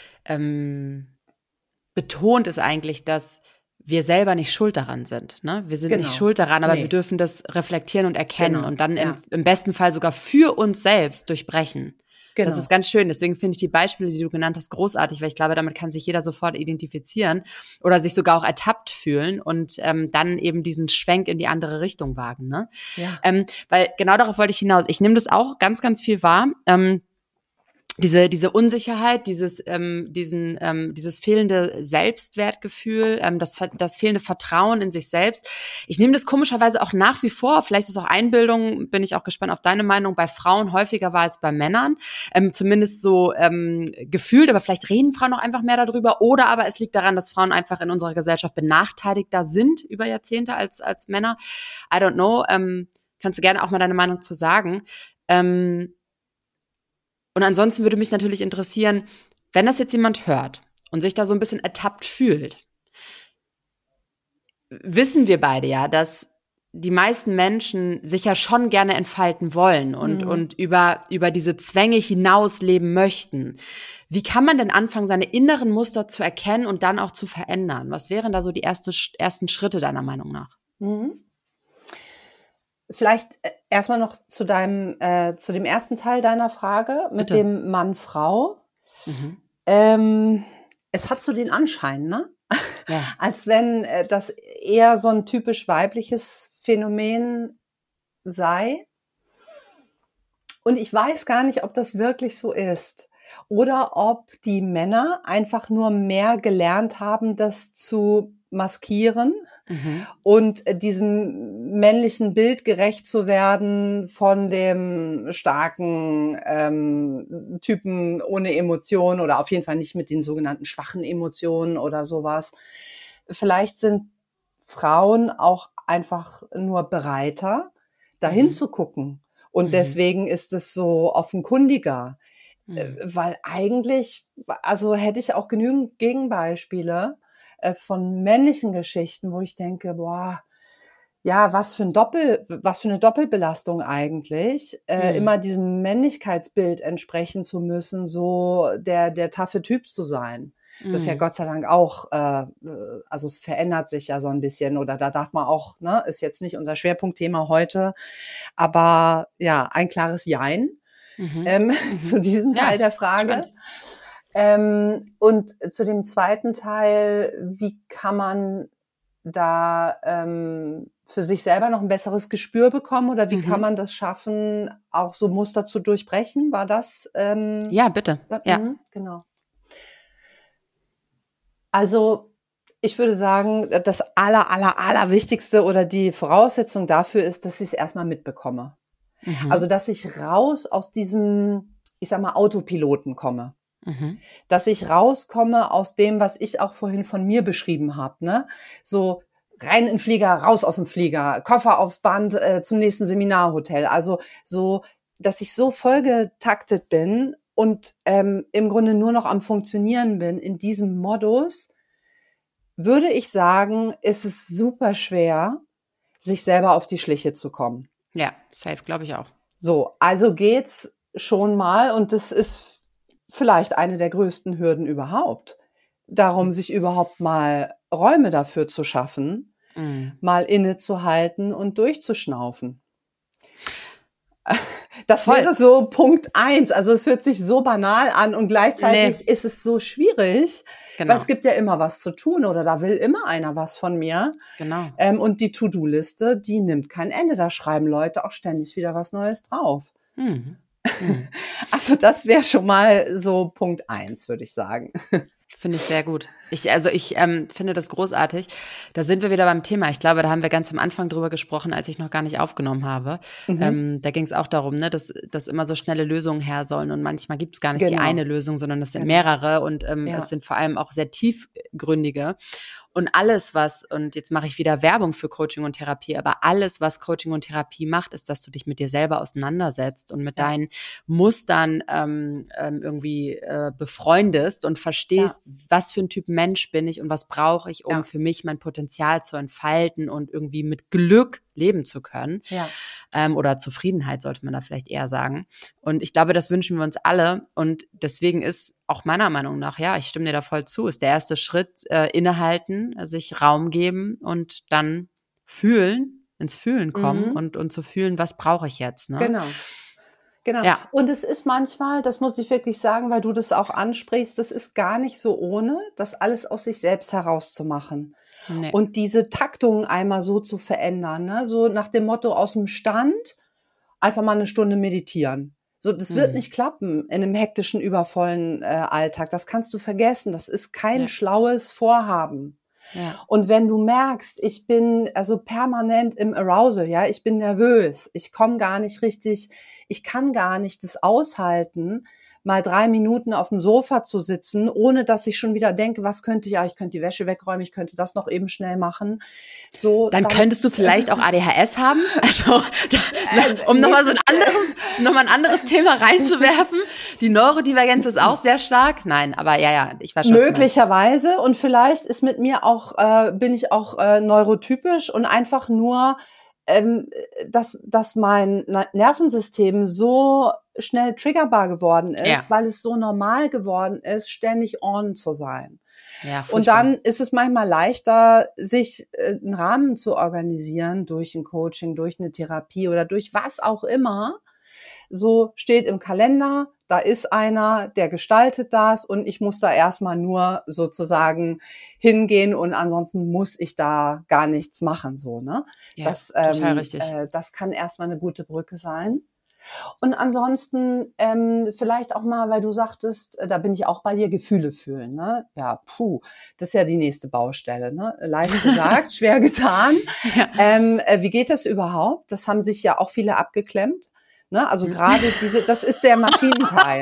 ähm, betont, ist eigentlich, dass wir selber nicht schuld daran sind. Ne? Wir sind genau. nicht schuld daran, aber nee. wir dürfen das reflektieren und erkennen genau. und dann ja. im, im besten Fall sogar für uns selbst durchbrechen. Genau. Das ist ganz schön. Deswegen finde ich die Beispiele, die du genannt hast, großartig, weil ich glaube, damit kann sich jeder sofort identifizieren oder sich sogar auch ertappt fühlen und ähm, dann eben diesen Schwenk in die andere Richtung wagen. Ne? Ja. Ähm, weil genau darauf wollte ich hinaus. Ich nehme das auch ganz, ganz viel wahr. Ähm, Diese diese Unsicherheit, dieses ähm, diesen ähm, dieses fehlende Selbstwertgefühl, ähm, das das fehlende Vertrauen in sich selbst. Ich nehme das komischerweise auch nach wie vor. Vielleicht ist es auch Einbildung. Bin ich auch gespannt auf deine Meinung. Bei Frauen häufiger war als bei Männern, ähm, zumindest so ähm, gefühlt. Aber vielleicht reden Frauen noch einfach mehr darüber. Oder aber es liegt daran, dass Frauen einfach in unserer Gesellschaft benachteiligter sind über Jahrzehnte als als Männer. I don't know. Ähm, kannst du gerne auch mal deine Meinung zu sagen. Ähm, Und ansonsten würde mich natürlich interessieren, wenn das jetzt jemand hört und sich da so ein bisschen ertappt fühlt, wissen wir beide ja, dass die meisten Menschen sich ja schon gerne entfalten wollen und, mhm. und über, über diese Zwänge hinaus leben möchten. Wie kann man denn anfangen, seine inneren Muster zu erkennen und dann auch zu verändern? Was wären da so die erste, ersten Schritte deiner Meinung nach? Mhm. Vielleicht erstmal noch zu deinem, äh, zu dem ersten Teil deiner Frage mit Bitte. dem Mann-Frau. Mhm. Ähm, es hat so den Anschein, ne? Ja. Als wenn äh, das eher so ein typisch weibliches Phänomen sei. Und ich weiß gar nicht, ob das wirklich so ist. Oder ob die Männer einfach nur mehr gelernt haben, das zu maskieren mhm. und diesem männlichen Bild gerecht zu werden von dem starken ähm, Typen ohne Emotionen oder auf jeden Fall nicht mit den sogenannten schwachen Emotionen oder sowas. Vielleicht sind Frauen auch einfach nur bereiter, dahin mhm. zu gucken. Und mhm. deswegen ist es so offenkundiger. Mhm. Weil eigentlich, also hätte ich auch genügend Gegenbeispiele äh, von männlichen Geschichten, wo ich denke, boah, ja, was für ein Doppel, was für eine Doppelbelastung eigentlich, äh, mhm. immer diesem Männlichkeitsbild entsprechen zu müssen, so der der taffe Typ zu sein. Mhm. Das ist ja Gott sei Dank auch, äh, also es verändert sich ja so ein bisschen, oder da darf man auch, ne, ist jetzt nicht unser Schwerpunktthema heute, aber ja, ein klares Jein. Mhm. Ähm, zu diesem Teil ja, der Frage. Ähm, und zu dem zweiten Teil, wie kann man da ähm, für sich selber noch ein besseres Gespür bekommen, oder wie mhm. kann man das schaffen, auch so Muster zu durchbrechen? War das? Ähm, ja, bitte. Da, ja. mh, genau. Also ich würde sagen, das aller, aller, aller Wichtigste oder die Voraussetzung dafür ist, dass ich es erstmal mitbekomme. Mhm. Also, dass ich raus aus diesem, ich sag mal, Autopiloten komme. Mhm. Dass ich rauskomme aus dem, was ich auch vorhin von mir beschrieben habe, ne? So rein in den Flieger, raus aus dem Flieger, Koffer aufs Band äh, zum nächsten Seminarhotel. Also so, dass ich so vollgetaktet bin und ähm, im Grunde nur noch am Funktionieren bin in diesem Modus, würde ich sagen, ist es super schwer, sich selber auf die Schliche zu kommen. Ja, safe, glaube ich auch. So, also geht's schon mal, und das ist vielleicht eine der größten Hürden überhaupt, darum, sich überhaupt mal Räume dafür zu schaffen, mhm. mal innezuhalten und durchzuschnaufen. Das Voll. wäre so Punkt eins. Also es hört sich so banal an und gleichzeitig nee. ist es so schwierig, genau. weil es gibt ja immer was zu tun, oder da will immer einer was von mir. Genau. Ähm, und die To-Do-Liste, die nimmt kein Ende. Da schreiben Leute auch ständig wieder was Neues drauf. Mhm. Mhm. Also das wäre schon mal so Punkt eins, würde ich sagen. Finde ich sehr gut. Ich, also ich ähm, finde das großartig. Da sind wir wieder beim Thema. Ich glaube, da haben wir ganz am Anfang drüber gesprochen, als ich noch gar nicht aufgenommen habe. Mhm. Ähm, da ging es auch darum, ne, dass, dass immer so schnelle Lösungen her sollen. Und manchmal gibt es gar nicht genau. die eine Lösung, sondern es sind genau. mehrere. Und ähm, ja. es sind vor allem auch sehr tiefgründige. Und alles, was, und jetzt mache ich wieder Werbung für Coaching und Therapie, aber alles, was Coaching und Therapie macht, ist, dass du dich mit dir selber auseinandersetzt und mit ja. deinen Mustern ähm, ähm, irgendwie äh, befreundest und verstehst, ja. was für ein Typ Mensch bin ich und was brauche ich, um ja. für mich mein Potenzial zu entfalten und irgendwie mit Glück leben zu können. Ja. Ähm, oder Zufriedenheit, sollte man da vielleicht eher sagen. Und ich glaube, das wünschen wir uns alle. Und deswegen ist auch meiner Meinung nach, ja, ich stimme dir da voll zu, ist der erste Schritt äh, innehalten, sich Raum geben und dann fühlen, ins Fühlen kommen mhm. und, und zu fühlen, was brauche ich jetzt. Ne? Genau. Genau. Ja. Und es ist manchmal, das muss ich wirklich sagen, weil du das auch ansprichst, das ist gar nicht so ohne, das alles aus sich selbst herauszumachen. Nee. Und diese Taktung einmal so zu verändern, ne? So nach dem Motto aus dem Stand, einfach mal eine Stunde meditieren. So, das wird mhm. nicht klappen in einem hektischen, übervollen äh, Alltag. Das kannst du vergessen. Das ist kein ja. schlaues Vorhaben. Ja. Und wenn du merkst, ich bin also permanent im Arousal, ja, ich bin nervös, ich komme gar nicht richtig, ich kann gar nicht das aushalten, mal drei Minuten auf dem Sofa zu sitzen, ohne dass ich schon wieder denke, was könnte ich, ja, ich könnte die Wäsche wegräumen, ich könnte das noch eben schnell machen. So, dann, dann könntest du vielleicht auch A D H S haben, also da, um nochmal so ein anderes, nochmal ein anderes Thema reinzuwerfen. Die Neurodivergenz ist auch sehr stark. Nein, aber ja, ja, ich weiß schon. Möglicherweise, und vielleicht ist mit mir auch, äh, bin ich auch äh, neurotypisch und einfach nur, ähm, dass, dass mein Nervensystem so schnell triggerbar geworden ist, ja. weil es so normal geworden ist, ständig on zu sein. Ja, und dann ist es manchmal leichter, sich äh, einen Rahmen zu organisieren durch ein Coaching, durch eine Therapie oder durch was auch immer. So steht im Kalender, da ist einer, der gestaltet das und ich muss da erstmal nur sozusagen hingehen und ansonsten muss ich da gar nichts machen, so, ne? Ja, das, total ähm, richtig. Äh, das kann erstmal eine gute Brücke sein. Und ansonsten ähm, vielleicht auch mal, weil du sagtest, äh, da bin ich auch bei dir, Gefühle fühlen, ne? Ja, puh, das ist ja die nächste Baustelle, ne? Leicht gesagt, schwer getan. Ja. Ähm, äh, wie geht das überhaupt? Das haben sich ja auch viele abgeklemmt. Ne? Also gerade diese, das ist der Maschinenteil.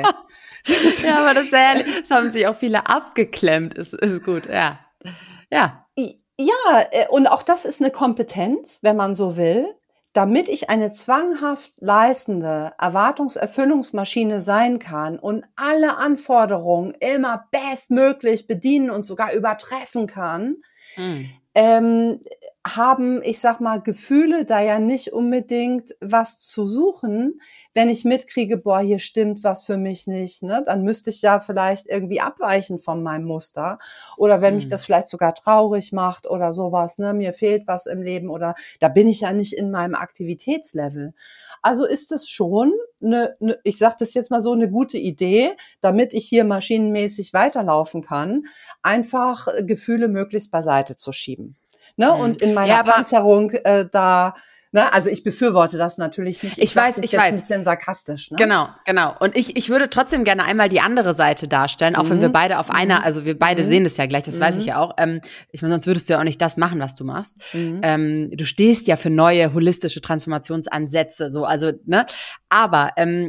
Ja, aber das ist ja ehrlich, das haben sich auch viele abgeklemmt, ist, ist gut, ja. Ja. Ja, äh, und auch das ist eine Kompetenz, wenn man so will, damit ich eine zwanghaft leistende Erwartungserfüllungsmaschine sein kann und alle Anforderungen immer bestmöglich bedienen und sogar übertreffen kann, Mhm. ähm, haben, ich sag mal, Gefühle da ja nicht unbedingt was zu suchen. Wenn ich mitkriege, boah, hier stimmt was für mich nicht, ne, dann müsste ich ja vielleicht irgendwie abweichen von meinem Muster. Oder wenn mich Mhm. das vielleicht sogar traurig macht oder sowas, ne, mir fehlt was im Leben oder da bin ich ja nicht in meinem Aktivitätslevel. Also ist es schon eine, eine ich sage das jetzt mal so, eine gute Idee, damit ich hier maschinenmäßig weiterlaufen kann, einfach Gefühle möglichst beiseite zu schieben. Ne? Mhm. Und in meiner Ja, aber Panzerung äh, da, ne? Also ich befürworte das natürlich nicht. ich sag weiß, das ich jetzt weiß. ein bisschen sarkastisch. Ne? Genau, genau. Und ich, ich würde trotzdem gerne einmal die andere Seite darstellen, auch Mhm. wenn wir beide auf Mhm. einer, also wir beide Mhm. sehen es ja gleich, das Mhm. weiß ich ja auch. Ähm, ich meine, sonst würdest du ja auch nicht das machen, was du machst. Mhm. Ähm, du stehst ja für neue holistische Transformationsansätze, so, also, ne? Aber ähm,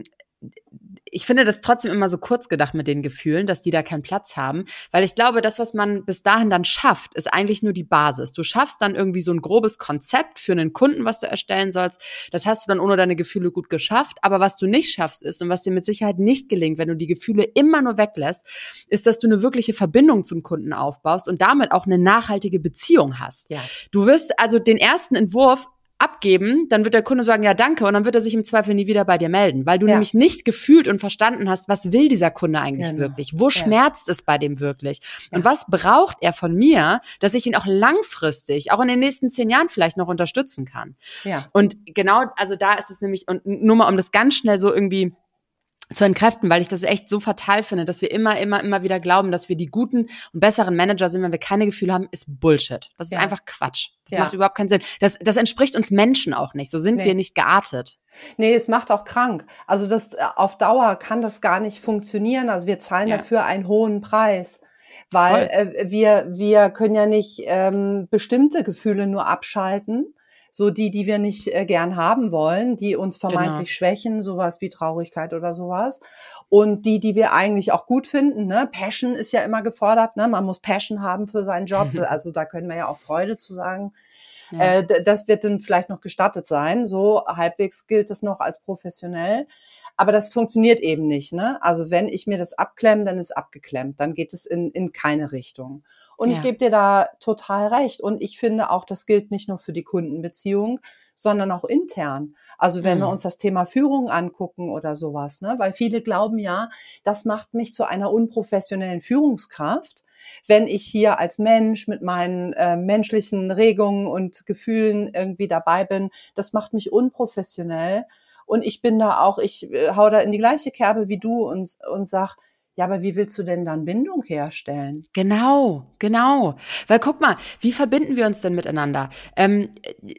ich finde das trotzdem immer so kurz gedacht mit den Gefühlen, dass die da keinen Platz haben, weil ich glaube, das, was man bis dahin dann schafft, ist eigentlich nur die Basis. Du schaffst dann irgendwie so ein grobes Konzept für einen Kunden, was du erstellen sollst. Das hast du dann ohne deine Gefühle gut geschafft. Aber was du nicht schaffst ist und was dir mit Sicherheit nicht gelingt, wenn du die Gefühle immer nur weglässt, ist, dass du eine wirkliche Verbindung zum Kunden aufbaust und damit auch eine nachhaltige Beziehung hast. Ja. Du wirst also den ersten Entwurf abgeben, dann wird der Kunde sagen, ja, danke, und dann wird er sich im Zweifel nie wieder bei dir melden, weil du Ja. nämlich nicht gefühlt und verstanden hast, was will dieser Kunde eigentlich Genau. wirklich? Wo Ja. schmerzt es bei dem wirklich? Und Ja. was braucht er von mir, dass ich ihn auch langfristig, auch in den nächsten zehn Jahren vielleicht noch unterstützen kann? Ja. Und genau, also da ist es nämlich, und nur mal um das ganz schnell so irgendwie zu entkräften, weil ich das echt so fatal finde, dass wir immer, immer, immer wieder glauben, dass wir die guten und besseren Manager sind, wenn wir keine Gefühle haben, ist Bullshit. Das ist Ja. einfach Quatsch. Das Ja. macht überhaupt keinen Sinn. Das, das entspricht uns Menschen auch nicht. So sind Nee. wir nicht geartet. Nee, es macht auch krank. Also das äh, auf Dauer kann das gar nicht funktionieren. Also wir zahlen Ja. dafür einen hohen Preis, weil Voll. äh, wir wir können ja nicht ähm, bestimmte Gefühle nur abschalten, so die, die wir nicht äh, gern haben wollen, die uns vermeintlich Genau. schwächen, sowas wie Traurigkeit oder sowas. Und die, die wir eigentlich auch gut finden, ne? Passion ist ja immer gefordert, ne? Man muss Passion haben für seinen Job. Also da können wir ja auch Freude zu sagen. Ja. Äh, d- das wird dann vielleicht noch gestattet sein. So halbwegs gilt das noch als professionell. Aber das funktioniert eben nicht, ne? Also wenn ich mir das abklemme, dann ist abgeklemmt. Dann geht es in, in keine Richtung. Und Ja. ich gebe dir da total recht. Und ich finde auch, das gilt nicht nur für die Kundenbeziehung, sondern auch intern. Also wenn wir Mhm. uns das Thema Führung angucken oder sowas, ne? Weil viele glauben ja, das macht mich zu einer unprofessionellen Führungskraft, wenn ich hier als Mensch mit meinen äh, menschlichen Regungen und Gefühlen irgendwie dabei bin. Das macht mich unprofessionell. Und ich bin da auch, ich äh, hau da in die gleiche Kerbe wie du und, und sag, ja, aber wie willst du denn dann Bindung herstellen? Genau, genau. Weil guck mal, wie verbinden wir uns denn miteinander? Ähm,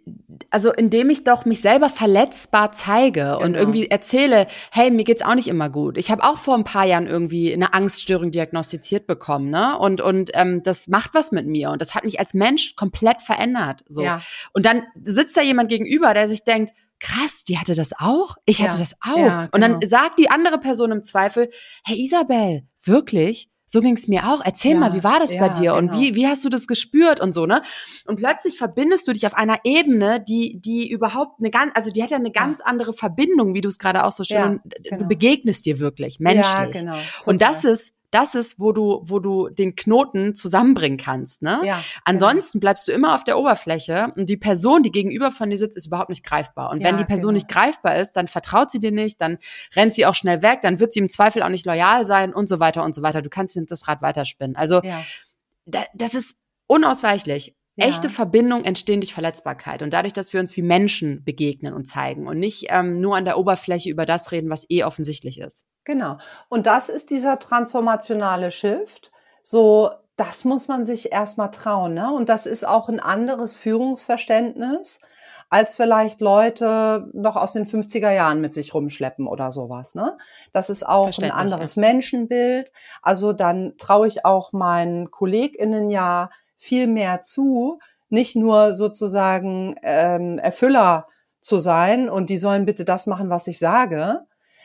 also indem ich doch mich selber verletzbar zeige und Genau. irgendwie erzähle, hey, mir geht's auch nicht immer gut. Ich habe auch vor ein paar Jahren irgendwie eine Angststörung diagnostiziert bekommen, ne? Und und ähm, das macht was mit mir und das hat mich als Mensch komplett verändert. So. Ja. Und dann sitzt da jemand gegenüber, der sich denkt, krass, die hatte das auch? Ich hatte Ja. das auch. Ja, Und dann genau. sagt die andere Person im Zweifel, hey Isabel, wirklich? So ging's mir auch. Erzähl Ja, mal, wie war das ja, bei dir? Und genau. wie, wie hast du das gespürt und so, ne? Und plötzlich verbindest du dich auf einer Ebene, die, die überhaupt eine ganz, also die hat ja eine ganz andere Verbindung, wie du es gerade auch so schön, Ja, und genau. du begegnest dir wirklich, menschlich. Ja, genau. Und das total. ist, das ist, wo du, wo du den Knoten zusammenbringen kannst, ne? Ja, Ansonsten bleibst du immer auf der Oberfläche und die Person, die gegenüber von dir sitzt, ist überhaupt nicht greifbar. Und Ja, wenn die Person genau. nicht greifbar ist, dann vertraut sie dir nicht, dann rennt sie auch schnell weg, dann wird sie im Zweifel auch nicht loyal sein und so weiter und so weiter. Du kannst nicht das Rad weiterspinnen. Also Ja. da, das ist unausweichlich. Ja. Echte Verbindungen entstehen durch Verletzbarkeit und dadurch, dass wir uns wie Menschen begegnen und zeigen und nicht ähm, nur an der Oberfläche über das reden, was eh offensichtlich ist. Genau. Und das ist dieser transformationale Shift. So, das muss man sich erstmal trauen, ne? Und das ist auch ein anderes Führungsverständnis, als vielleicht Leute noch aus den fünfziger Jahren mit sich rumschleppen oder sowas, ne? Das ist auch ein Verständlich, anderes Menschenbild. Also dann traue ich auch meinen KollegInnen ja viel mehr zu, nicht nur sozusagen ähm, Erfüller zu sein und die sollen bitte das machen, was ich sage,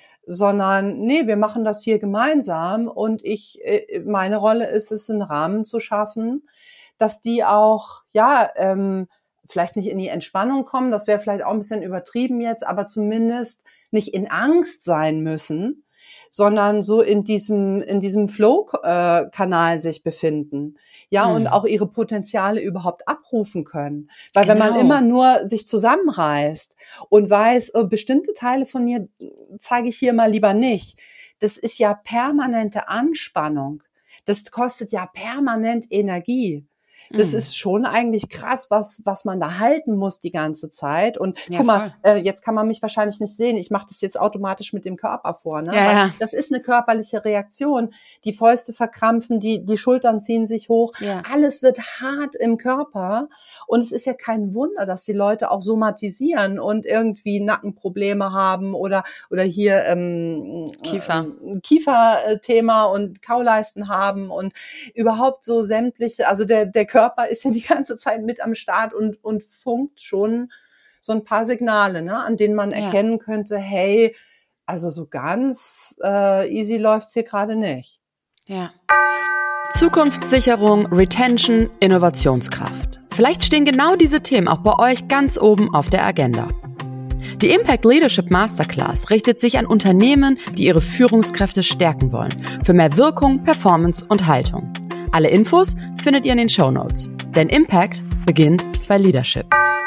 sondern nee, wir machen das hier gemeinsam und ich, äh, meine Rolle ist es, einen Rahmen zu schaffen, dass die auch, ja, ähm, vielleicht nicht in die Entspannung kommen, das wäre vielleicht auch ein bisschen übertrieben jetzt, aber zumindest nicht in Angst sein müssen, sondern so in diesem in diesem Flow-Kanal sich befinden, ja, mhm. und auch ihre Potenziale überhaupt abrufen können. Weil genau. wenn man immer nur sich zusammenreißt und weiß, oh, bestimmte Teile von mir zeige ich hier mal lieber nicht, das ist ja permanente Anspannung. Das kostet ja permanent Energie. Das mm. ist schon eigentlich krass, was was man da halten muss die ganze Zeit. Und ja, guck mal, äh, jetzt kann man mich wahrscheinlich nicht sehen. Ich mache das jetzt automatisch mit dem Körper vor. Ne? Ja, Weil ja. das ist eine körperliche Reaktion. Die Fäuste verkrampfen, die die Schultern ziehen sich hoch. Ja. Alles wird hart im Körper. Und es ist ja kein Wunder, dass die Leute auch somatisieren und irgendwie Nackenprobleme haben oder oder hier ähm, Kiefer. Äh, Kieferthema und Kauleisten haben und überhaupt so sämtliche, also der der Körper ist ja die ganze Zeit mit am Start und und funkt schon so ein paar Signale, ne, an denen man ja. erkennen könnte, hey, also so ganz äh, easy läuft's hier gerade nicht. Ja. Zukunftssicherung, Retention, Innovationskraft. Vielleicht stehen genau diese Themen auch bei euch ganz oben auf der Agenda. Die Impact Leadership Masterclass richtet sich an Unternehmen, die ihre Führungskräfte stärken wollen, für mehr Wirkung, Performance und Haltung. Alle Infos findet ihr in den Shownotes. Denn Impact beginnt bei Leadership.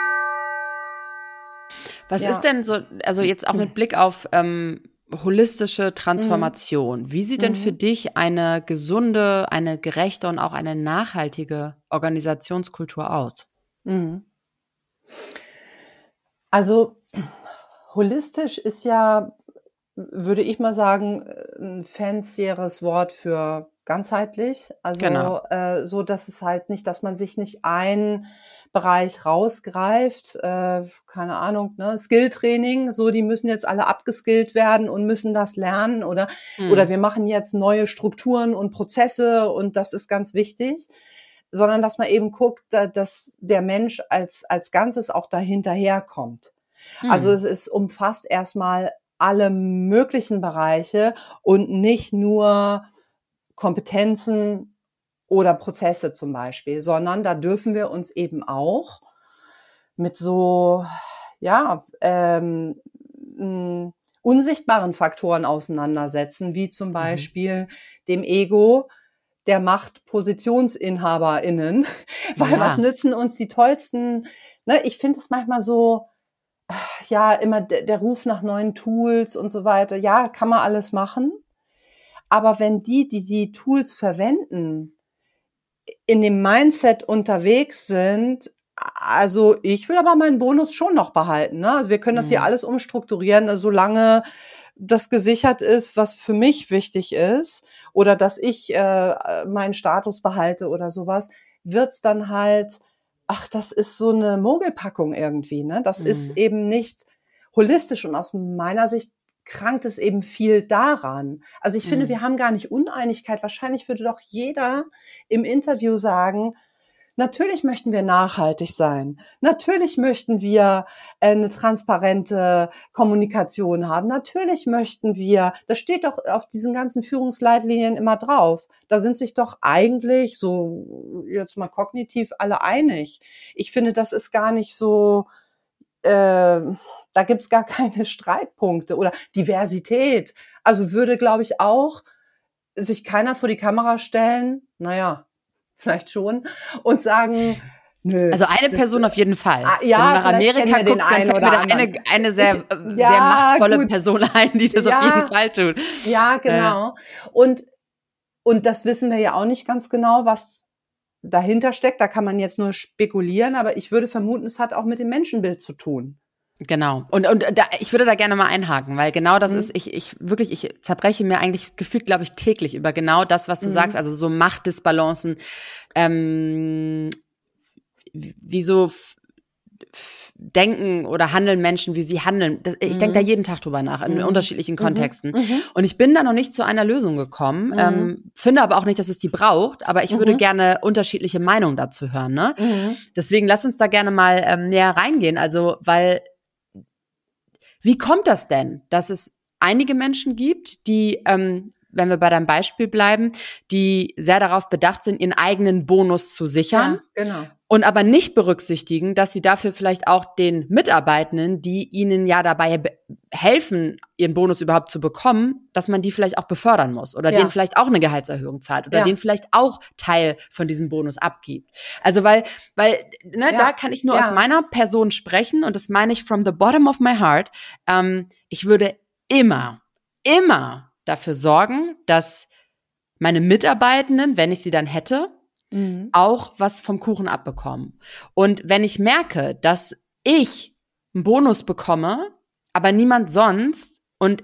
Was ja. ist denn so, also jetzt auch mit Blick auf ähm, holistische Transformation, mhm. wie sieht denn für dich eine gesunde, eine gerechte und auch eine nachhaltige Organisationskultur aus? Mhm. Also holistisch ist ja, würde ich mal sagen, ein fancieres Wort für ganzheitlich. Also genau. äh, so, dass es halt nicht, dass man sich nicht einen Bereich rausgreift, äh, keine Ahnung, ne, Skilltraining, so, die müssen jetzt alle abgeskillt werden und müssen das lernen oder mhm. oder wir machen jetzt neue Strukturen und Prozesse und das ist ganz wichtig, sondern dass man eben guckt, dass der Mensch als als Ganzes auch dahinterher kommt. Mhm. Also es ist umfasst erstmal alle möglichen Bereiche und nicht nur Kompetenzen oder Prozesse zum Beispiel, sondern da dürfen wir uns eben auch mit so, ja, ähm, m, unsichtbaren Faktoren auseinandersetzen, wie zum Beispiel mhm. dem Ego der MachtpositionsinhaberInnen, weil ja. was nützen uns die tollsten, ne, ich finde es manchmal so, ja, immer der, der Ruf nach neuen Tools und so weiter, ja, kann man alles machen, aber wenn die, die die Tools verwenden, in dem Mindset unterwegs sind, also ich will aber meinen Bonus schon noch behalten, ne? Also wir können das mhm. hier alles umstrukturieren, solange das gesichert ist, was für mich wichtig ist oder dass ich äh, meinen Status behalte oder sowas, wird's dann halt, ach, das ist so eine Mogelpackung irgendwie, ne? Das mhm. ist eben nicht holistisch und aus meiner Sicht krankt es eben viel daran. Also ich mhm. finde, wir haben gar nicht Uneinigkeit. Wahrscheinlich würde doch jeder im Interview sagen, natürlich möchten wir nachhaltig sein. Natürlich möchten wir eine transparente Kommunikation haben. Natürlich möchten wir, das steht doch auf diesen ganzen Führungsleitlinien immer drauf. Da sind sich doch eigentlich, so jetzt mal kognitiv, alle einig. Ich finde, das ist gar nicht so, äh, da gibt's gar keine Streitpunkte oder Diversität. Also würde, glaube ich, auch sich keiner vor die Kamera stellen, naja, vielleicht schon, und sagen, nö. Also eine Person das, auf jeden Fall. Ah, ja, wenn du nach Amerika guckst, dann fällt mir da eine, eine sehr, ich, ja, sehr machtvolle gut. Person ein, die das ja, auf jeden Fall tut. Ja, genau. Äh. Und, und das wissen wir ja auch nicht ganz genau, was dahinter steckt. Da kann man jetzt nur spekulieren, aber ich würde vermuten, es hat auch mit dem Menschenbild zu tun. Genau. Und und da, ich würde da gerne mal einhaken, weil genau das mhm. ist, ich ich wirklich, ich zerbreche mir eigentlich gefühlt, glaube ich, täglich über genau das, was du mhm. sagst, also so Machtdisbalancen, ähm, wie so f- f- denken oder handeln Menschen, wie sie handeln. Das, ich mhm. denke da jeden Tag drüber nach, in mhm. unterschiedlichen Kontexten. Mhm. Und ich bin da noch nicht zu einer Lösung gekommen, mhm. ähm, finde aber auch nicht, dass es die braucht, aber ich mhm. würde gerne unterschiedliche Meinungen dazu hören. Ne? Mhm. Deswegen lass uns da gerne mal ähm, näher reingehen, also weil wie kommt das denn, dass es einige Menschen gibt, die ähm, wenn wir bei deinem Beispiel bleiben, die sehr darauf bedacht sind, ihren eigenen Bonus zu sichern. Ja, genau. Und aber nicht berücksichtigen, dass sie dafür vielleicht auch den Mitarbeitenden, die ihnen ja dabei be- helfen, ihren Bonus überhaupt zu bekommen, dass man die vielleicht auch befördern muss oder Ja. denen vielleicht auch eine Gehaltserhöhung zahlt oder Ja. denen vielleicht auch Teil von diesem Bonus abgibt. Also weil, weil ne, Ja. da kann ich nur Ja. aus meiner Person sprechen und das meine ich from the bottom of my heart. Ähm, ich würde immer, immer dafür sorgen, dass meine Mitarbeitenden, wenn ich sie dann hätte, Mhm. auch was vom Kuchen abbekommen. Und wenn ich merke, dass ich einen Bonus bekomme, aber niemand sonst und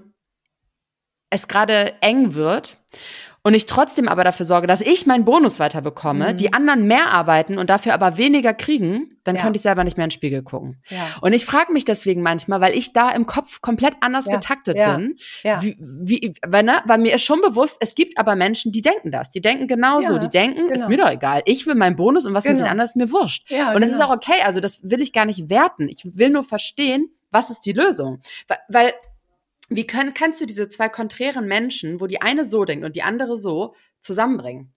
es gerade eng wird und ich trotzdem aber dafür sorge, dass ich meinen Bonus weiter bekomme, Mhm. die anderen mehr arbeiten und dafür aber weniger kriegen, dann Ja. könnte ich selber nicht mehr in den Spiegel gucken. Ja. Und ich frage mich deswegen manchmal, weil ich da im Kopf komplett anders Ja. getaktet Ja. bin, Ja. wie, wie, weil, ne, weil mir ist schon bewusst, es gibt aber Menschen, die denken das. Die denken genauso. Ja, Die denken, ist genau. mir doch egal. Ich will meinen Bonus und was mit Genau. den anderen ist mir wurscht. Ja, und es ist genau. auch okay. Also das will ich gar nicht werten. Ich will nur verstehen, was ist die Lösung. Weil, weil wie können, kannst du diese zwei konträren Menschen, wo die eine so denkt und die andere so, zusammenbringen?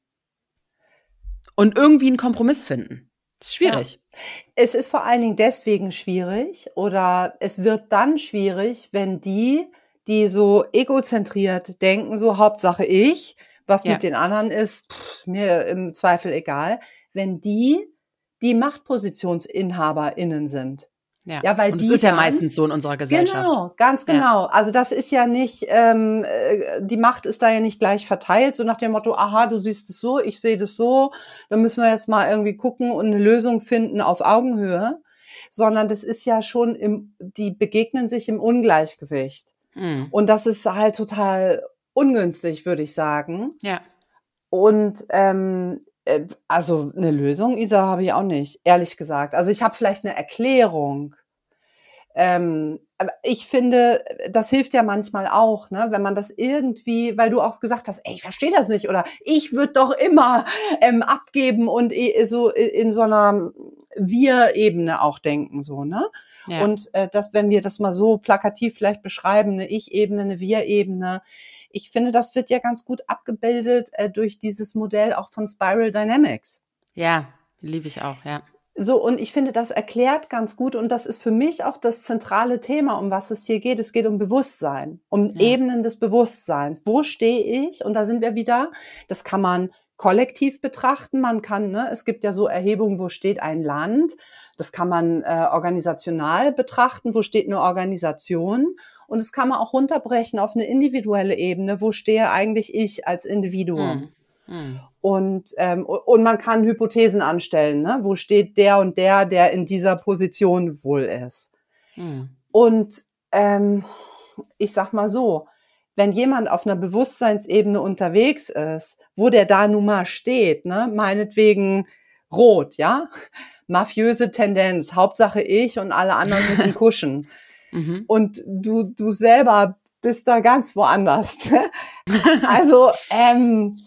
Und irgendwie einen Kompromiss finden. Das ist schwierig. Es ist vor allen Dingen deswegen schwierig oder es wird dann schwierig, wenn die, die so egozentriert denken, so Hauptsache ich, was Ja. mit den anderen ist, pff, ist mir im Zweifel egal, wenn die die MachtpositionsInhaberInnen sind. Ja, Ja, weil und die das ist ja dann- meistens so in unserer Gesellschaft. Genau, ganz Ja. genau. Also das ist ja nicht, ähm, äh, die Macht ist da ja nicht gleich verteilt, so nach dem Motto, aha, du siehst es so, ich sehe das so, dann müssen wir jetzt mal irgendwie gucken und eine Lösung finden auf Augenhöhe, sondern das ist ja schon im, die begegnen sich im Ungleichgewicht. Mhm. Und das ist halt total ungünstig, würde ich sagen. Ja. Und ähm, äh, also eine Lösung, Isa, habe ich auch nicht, ehrlich gesagt. Also ich habe vielleicht eine Erklärung. Ähm, aber ich finde, das hilft ja manchmal auch, ne, wenn man das irgendwie, weil du auch gesagt hast, ey, ich verstehe das nicht oder ich würde doch immer ähm, abgeben und eh, so in so einer Wir-Ebene auch denken, so, ne? Ja. Und äh, das, wenn wir das mal so plakativ vielleicht beschreiben, eine Ich-Ebene, eine Wir-Ebene, ich finde, das wird ja ganz gut abgebildet äh, durch dieses Modell auch von Spiral Dynamics. Ja, liebe ich auch, ja. So, und ich finde, das erklärt ganz gut und das ist für mich auch das zentrale Thema, um was es hier geht. Es geht um Bewusstsein, um Ja. Ebenen des Bewusstseins. Wo stehe ich? Und da sind wir wieder, das kann man kollektiv betrachten. Man kann, ne, es gibt ja so Erhebungen, wo steht ein Land. Das kann man äh, organisational betrachten, wo steht eine Organisation. Und das kann man auch runterbrechen auf eine individuelle Ebene. Wo stehe eigentlich ich als Individuum? Mhm. Mhm. Und, ähm, und man kann Hypothesen anstellen, ne? Wo steht der und der, der in dieser Position wohl ist. Mhm. Und ähm, ich sag mal so, wenn jemand auf einer Bewusstseinsebene unterwegs ist, wo der da nun mal steht, ne? Meinetwegen rot, ja, mafiöse Tendenz, Hauptsache ich und alle anderen müssen kuschen. Mhm. Und du du selber bist da ganz woanders. Ne? Also ähm,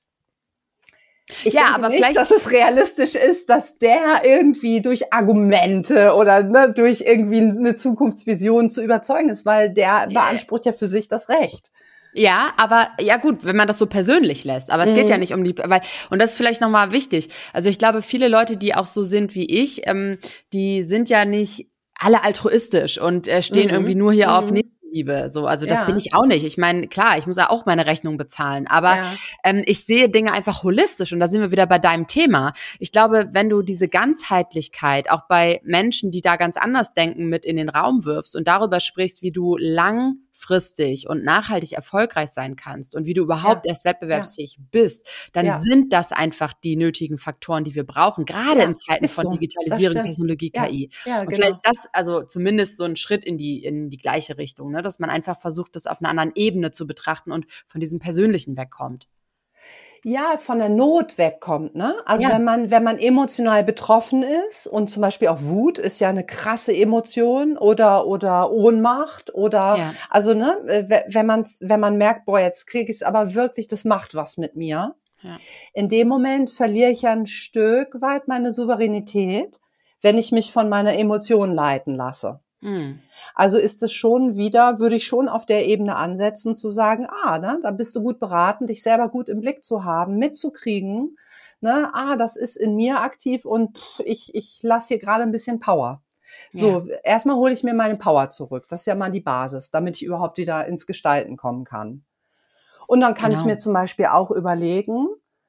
ich Ja, denke aber nicht, vielleicht- dass es realistisch ist, dass der irgendwie durch Argumente oder ne, durch irgendwie eine Zukunftsvision zu überzeugen ist, weil der beansprucht ja für sich das Recht. Ja, aber ja gut, wenn man das so persönlich lässt. Aber es Mhm. geht ja nicht um die, weil und das ist vielleicht nochmal wichtig. Also ich glaube, viele Leute, die auch so sind wie ich, ähm, die sind ja nicht alle altruistisch und äh, stehen Mhm. irgendwie nur hier Mhm. auf Nächstenliebe. So, also das Ja. bin ich auch nicht. Ich meine, klar, ich muss ja auch meine Rechnung bezahlen, aber Ja. ähm, ich sehe Dinge einfach holistisch und da sind wir wieder bei deinem Thema. Ich glaube, wenn du diese Ganzheitlichkeit auch bei Menschen, die da ganz anders denken, mit in den Raum wirfst und darüber sprichst, wie du langfristig und nachhaltig erfolgreich sein kannst und wie du überhaupt Ja. erst wettbewerbsfähig bist, dann Ja. sind das einfach die nötigen Faktoren, die wir brauchen, gerade Ja, in Zeiten ist von so. Digitalisierung, Das stimmt. Technologie, Ja. K I. Ja, Und genau. vielleicht ist das also zumindest so ein Schritt in die in die gleiche Richtung, ne? Dass man einfach versucht, das auf einer anderen Ebene zu betrachten und von diesem Persönlichen wegkommt. Ja, von der Not wegkommt, ne? Also Ja. wenn man, wenn man emotional betroffen ist und zum Beispiel auch Wut ist ja eine krasse Emotion oder, oder Ohnmacht oder, Ja. also, ne, w- wenn man, wenn man merkt, boah, jetzt kriege ich es aber wirklich, das macht was mit mir. Ja. In dem Moment verliere ich ja ein Stück weit meine Souveränität, wenn ich mich von meiner Emotion leiten lasse. Mhm. Also ist es schon wieder, würde ich schon auf der Ebene ansetzen, zu sagen, ah, ne, da bist du gut beraten, dich selber gut im Blick zu haben, mitzukriegen, ne, ah, das ist in mir aktiv und pff, ich, ich lasse hier gerade ein bisschen Power. Ja, So, erstmal hole ich mir meine Power zurück. Das ist ja mal die Basis, damit ich überhaupt wieder ins Gestalten kommen kann. Und dann kann ich genau. mir zum Beispiel auch überlegen,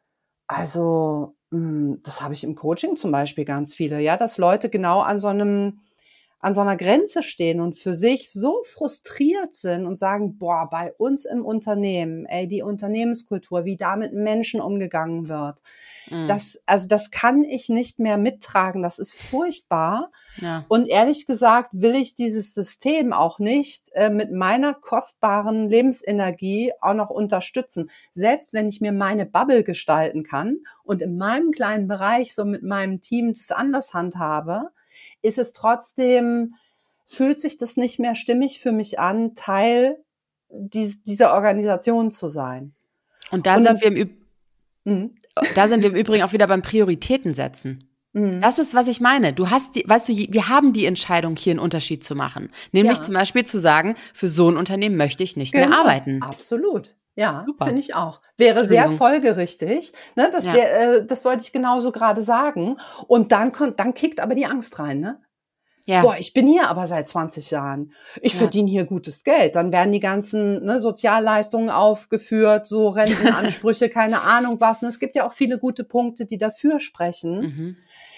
also, hm, das habe ich im Coaching zum Beispiel ganz viele, ja, dass Leute genau an so einem an so einer Grenze stehen und für sich so frustriert sind und sagen: „Boah, bei uns im Unternehmen, ey, die Unternehmenskultur, wie da mit Menschen umgegangen wird, Mhm. das also, das kann ich nicht mehr mittragen. Das ist furchtbar." Ja. Und ehrlich gesagt will ich dieses System auch nicht äh, mit meiner kostbaren Lebensenergie auch noch unterstützen. Selbst wenn ich mir meine Bubble gestalten kann und in meinem kleinen Bereich so mit meinem Team das anders handhabe, ist es trotzdem, fühlt sich das nicht mehr stimmig für mich an, Teil dies, dieser Organisation zu sein. Und da Und sind dann, wir im Üb mh, da sind wir im Übrigen auch wieder beim Prioritäten setzen. mh, Das ist, was ich meine. Du hast die, weißt du, wir haben die Entscheidung, hier einen Unterschied zu machen. Nämlich ja, zum Beispiel zu sagen, für so ein Unternehmen möchte ich nicht mehr genau, arbeiten. absolut. Ja, Super. finde ich auch. Wäre sehr Entschuldigung. folgerichtig. Ne, das Ja, wäre, äh, das wollte ich genauso gerade sagen. Und dann kommt, dann kickt aber die Angst rein, ne? ja, Boah, ich bin hier aber seit zwanzig Jahren. Ich ja. verdiene hier gutes Geld. Dann werden die ganzen, ne, Sozialleistungen aufgeführt, so Rentenansprüche, keine Ahnung was. Und es gibt ja auch viele gute Punkte, die dafür sprechen. Mhm.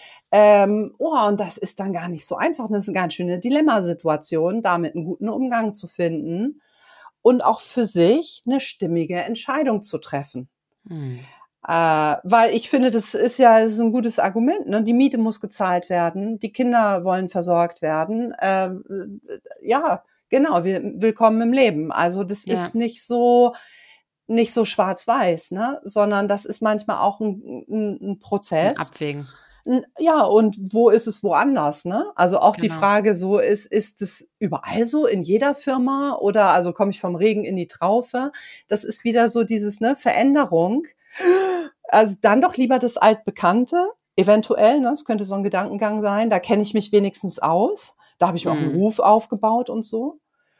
Ähm, oh, und das ist dann gar nicht so einfach. Das ist eine ganz schöne Dilemmasituation, damit einen guten Umgang zu finden und auch für sich eine stimmige Entscheidung zu treffen. Mhm. Äh, weil ich finde, das ist ja das ist ein gutes Argument. Ne? Die Miete muss gezahlt werden, die Kinder wollen versorgt werden. Ähm, äh, ja, genau, wir, willkommen im Leben. Also das Ja, ist nicht so nicht so schwarz-weiß, ne? Sondern das ist manchmal auch ein, ein, ein ein Prozess. Abwägen. N- Ja, und wo ist es woanders, ne? Also auch die Genau. Frage so ist, ist es überall so in jeder Firma oder also komme ich vom Regen in die Traufe? Das ist wieder so dieses, ne, Veränderung. Also dann doch lieber das Altbekannte, eventuell, ne? Das könnte so ein Gedankengang sein. Da kenne ich mich wenigstens aus. Da habe ich mir auch einen Mhm. Ruf aufgebaut und so.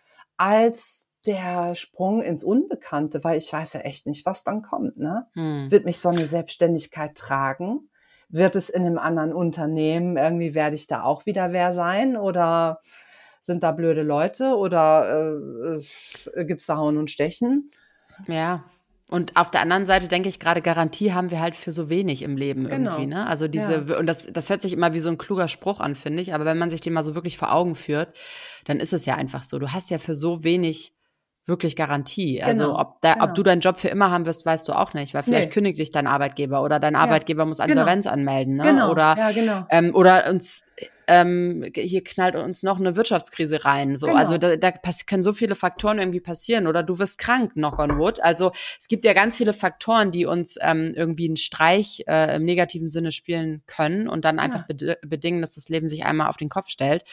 Als der Sprung ins Unbekannte, weil ich weiß ja echt nicht, was dann kommt, ne? Mhm. Wird mich so eine Selbstständigkeit tragen? Wird es in einem anderen Unternehmen irgendwie, werde ich da auch wieder wer sein oder sind da blöde Leute oder äh, äh, gibt's da Hauen und Stechen? Ja. Und auf der anderen Seite denke ich gerade, Garantie haben wir halt für so wenig im Leben irgendwie, Genau. ne? Also Ja, diese, und das, das hört sich immer wie so ein kluger Spruch an, finde ich. Aber wenn man sich den mal so wirklich vor Augen führt, dann ist es ja einfach so. Du hast ja für so wenig wirklich Garantie. Also genau, ob da, ob du genau. deinen Job für immer haben wirst, weißt du auch nicht, weil vielleicht Ne, kündigt dich dein Arbeitgeber oder dein ja, Arbeitgeber muss genau, Insolvenz anmelden, ne? genau, Oder ja, genau, ähm, oder uns ähm, hier knallt uns noch eine Wirtschaftskrise rein. So, also genau. da, da pass- können so viele Faktoren irgendwie passieren. Oder du wirst krank, knock on wood. Also es gibt ja ganz viele Faktoren, die uns ähm, irgendwie einen Streich äh, im negativen Sinne spielen können und dann einfach Ja, bedi bedingen, dass das Leben sich einmal auf den Kopf stellt.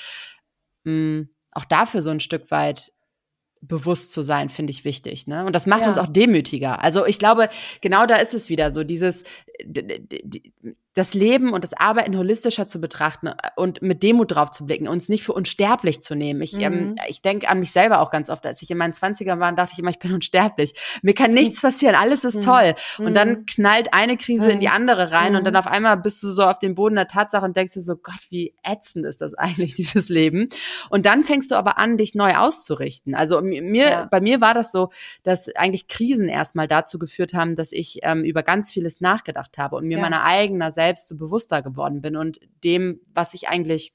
Mm, auch dafür so ein Stück weit bewusst zu sein, finde ich wichtig, ne? Und das macht uns auch ja, demütiger. Also ich glaube, genau da ist es wieder so, dieses d- d- d- das Leben und das Arbeiten holistischer zu betrachten und mit Demut drauf zu blicken, uns nicht für unsterblich zu nehmen. Ich, ähm, mhm. ich denke an mich selber auch ganz oft. Als ich in meinen Zwanzigern war, dachte ich immer, ich bin unsterblich. Mir kann nichts passieren, alles ist Mhm. toll. Und dann Mhm. knallt eine Krise in die Mhm. andere rein und dann Mhm. auf einmal bist du so auf dem Boden der Tatsache und denkst dir so, Gott, wie ätzend ist das eigentlich, dieses Leben. Und dann fängst du aber an, dich neu auszurichten. Also mir, Ja, bei mir war das so, dass eigentlich Krisen erstmal dazu geführt haben, dass ich ähm, über ganz vieles nachgedacht habe und mir ja, meiner eigener selbst so bewusster geworden bin und dem, was ich eigentlich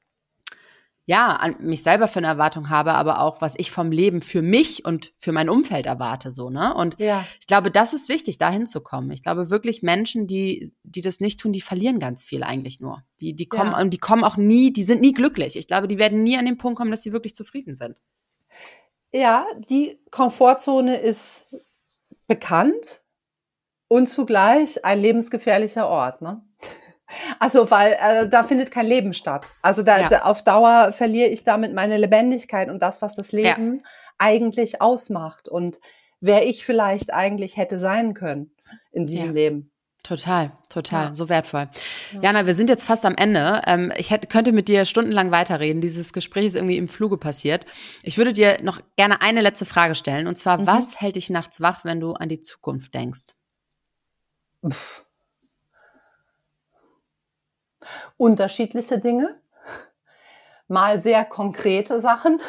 ja an mich selber für eine Erwartung habe, aber auch was ich vom Leben für mich und für mein Umfeld erwarte, so, ne? Und ja, ich glaube, das ist wichtig, da hinzukommen. Ich glaube wirklich, Menschen, die die das nicht tun, die verlieren ganz viel eigentlich nur. Die die kommen ja. und die kommen auch nie, die sind nie glücklich. Ich glaube, die werden nie an den Punkt kommen, dass sie wirklich zufrieden sind. Ja, die Komfortzone ist bekannt und zugleich ein lebensgefährlicher Ort, ne? Also, weil, äh, da findet kein Leben statt. Also, da Ja, da auf Dauer verliere ich damit meine Lebendigkeit und das, was das ja, Leben eigentlich ausmacht und wer ich vielleicht eigentlich hätte sein können in diesem ja. Leben. Total, total, ja. So wertvoll. Ja. Jana, wir sind jetzt fast am Ende. Ähm, ich hätte, könnte mit dir stundenlang weiterreden. Dieses Gespräch ist irgendwie im Fluge passiert. Ich würde dir noch gerne eine letzte Frage stellen. Und zwar, mhm. was hält dich nachts wach, wenn du an die Zukunft denkst? Pff. Unterschiedliche Dinge. Mal sehr konkrete Sachen.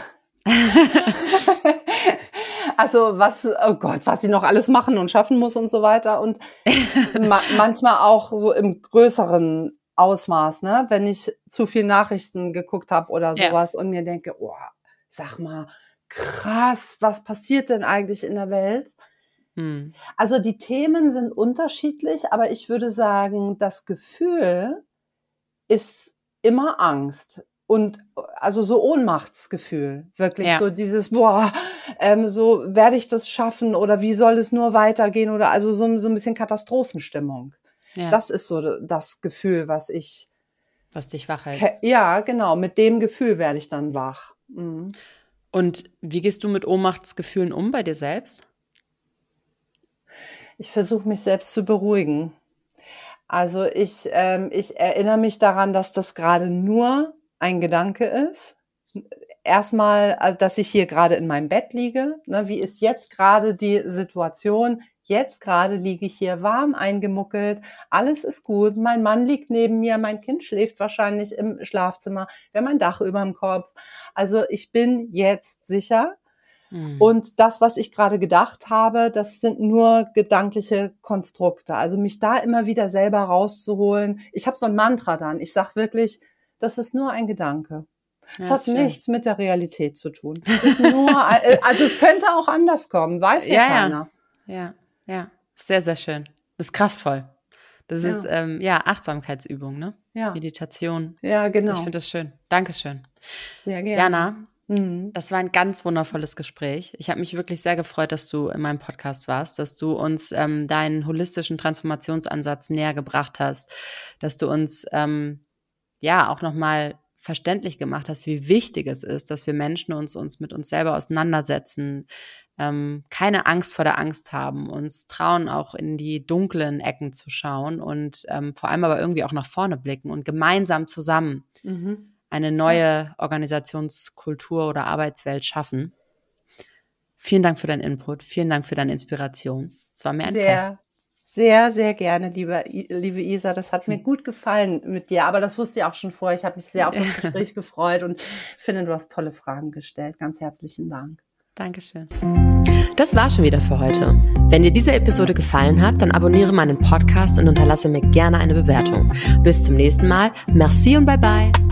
Also was, oh Gott, was sie noch alles machen und schaffen muss und so weiter. Und ma- manchmal auch so im größeren Ausmaß, ne? Wenn ich zu viel Nachrichten geguckt habe oder sowas ja. und mir denke, oh, sag mal, krass, was passiert denn eigentlich in der Welt? Hm. Also die Themen sind unterschiedlich, aber ich würde sagen, das Gefühl ist immer Angst. Und also so Ohnmachtsgefühl, wirklich ja. so dieses, boah, ähm, so werde ich das schaffen oder wie soll es nur weitergehen oder also so, so ein bisschen Katastrophenstimmung. Ja. Das ist so das Gefühl, was ich... Was dich wach hält. Ke- ja, genau, mit dem Gefühl werde ich dann wach. Mhm. Und wie gehst du mit Ohnmachtsgefühlen um bei dir selbst? Ich versuche mich selbst zu beruhigen. Also ich, ähm, ich erinnere mich daran, dass das gerade nur ein Gedanke ist. Erstmal, dass ich hier gerade in meinem Bett liege. Ne, wie ist jetzt gerade die Situation? Jetzt gerade liege ich hier warm eingemuckelt. Alles ist gut. Mein Mann liegt neben mir. Mein Kind schläft wahrscheinlich im Schlafzimmer. Wir haben ein Dach über dem Kopf. Also ich bin jetzt sicher. Mhm. Und das, was ich gerade gedacht habe, das sind nur gedankliche Konstrukte. Also mich da immer wieder selber rauszuholen. Ich habe so ein Mantra dann. Ich sage wirklich, das ist nur ein Gedanke. Es ja, hat nichts mit der Realität zu tun. Es ist nur, also es könnte auch anders kommen, weiß ja, ja keiner. Ja, ja, ja. Sehr, sehr schön. Das ist kraftvoll. Das ja. ist ähm, ja Achtsamkeitsübung, ne? Ja. Meditation. Ja, genau. Ich finde das schön. Dankeschön. Sehr gerne. Jana, mhm. das war ein ganz wundervolles Gespräch. Ich habe mich wirklich sehr gefreut, dass du in meinem Podcast warst, dass du uns ähm, deinen holistischen Transformationsansatz näher gebracht hast, dass du uns ähm, ja auch nochmal verständlich gemacht hast, wie wichtig es ist, dass wir Menschen uns, uns mit uns selber auseinandersetzen, ähm, keine Angst vor der Angst haben, uns trauen, auch in die dunklen Ecken zu schauen und ähm, vor allem aber irgendwie auch nach vorne blicken und gemeinsam zusammen mhm. eine neue Organisationskultur oder Arbeitswelt schaffen. Vielen Dank für deinen Input, vielen Dank für deine Inspiration. Es war mir ein Sehr. Fest. Sehr, sehr gerne, liebe, liebe Isa. Das hat mir gut gefallen mit dir. Aber das wusste ich auch schon vorher. Ich habe mich sehr auf das Gespräch gefreut und finde, du hast tolle Fragen gestellt. Ganz herzlichen Dank. Dankeschön. Das war schon wieder für heute. Wenn dir diese Episode gefallen hat, dann abonniere meinen Podcast und unterlasse mir gerne eine Bewertung. Bis zum nächsten Mal. Merci und bye bye.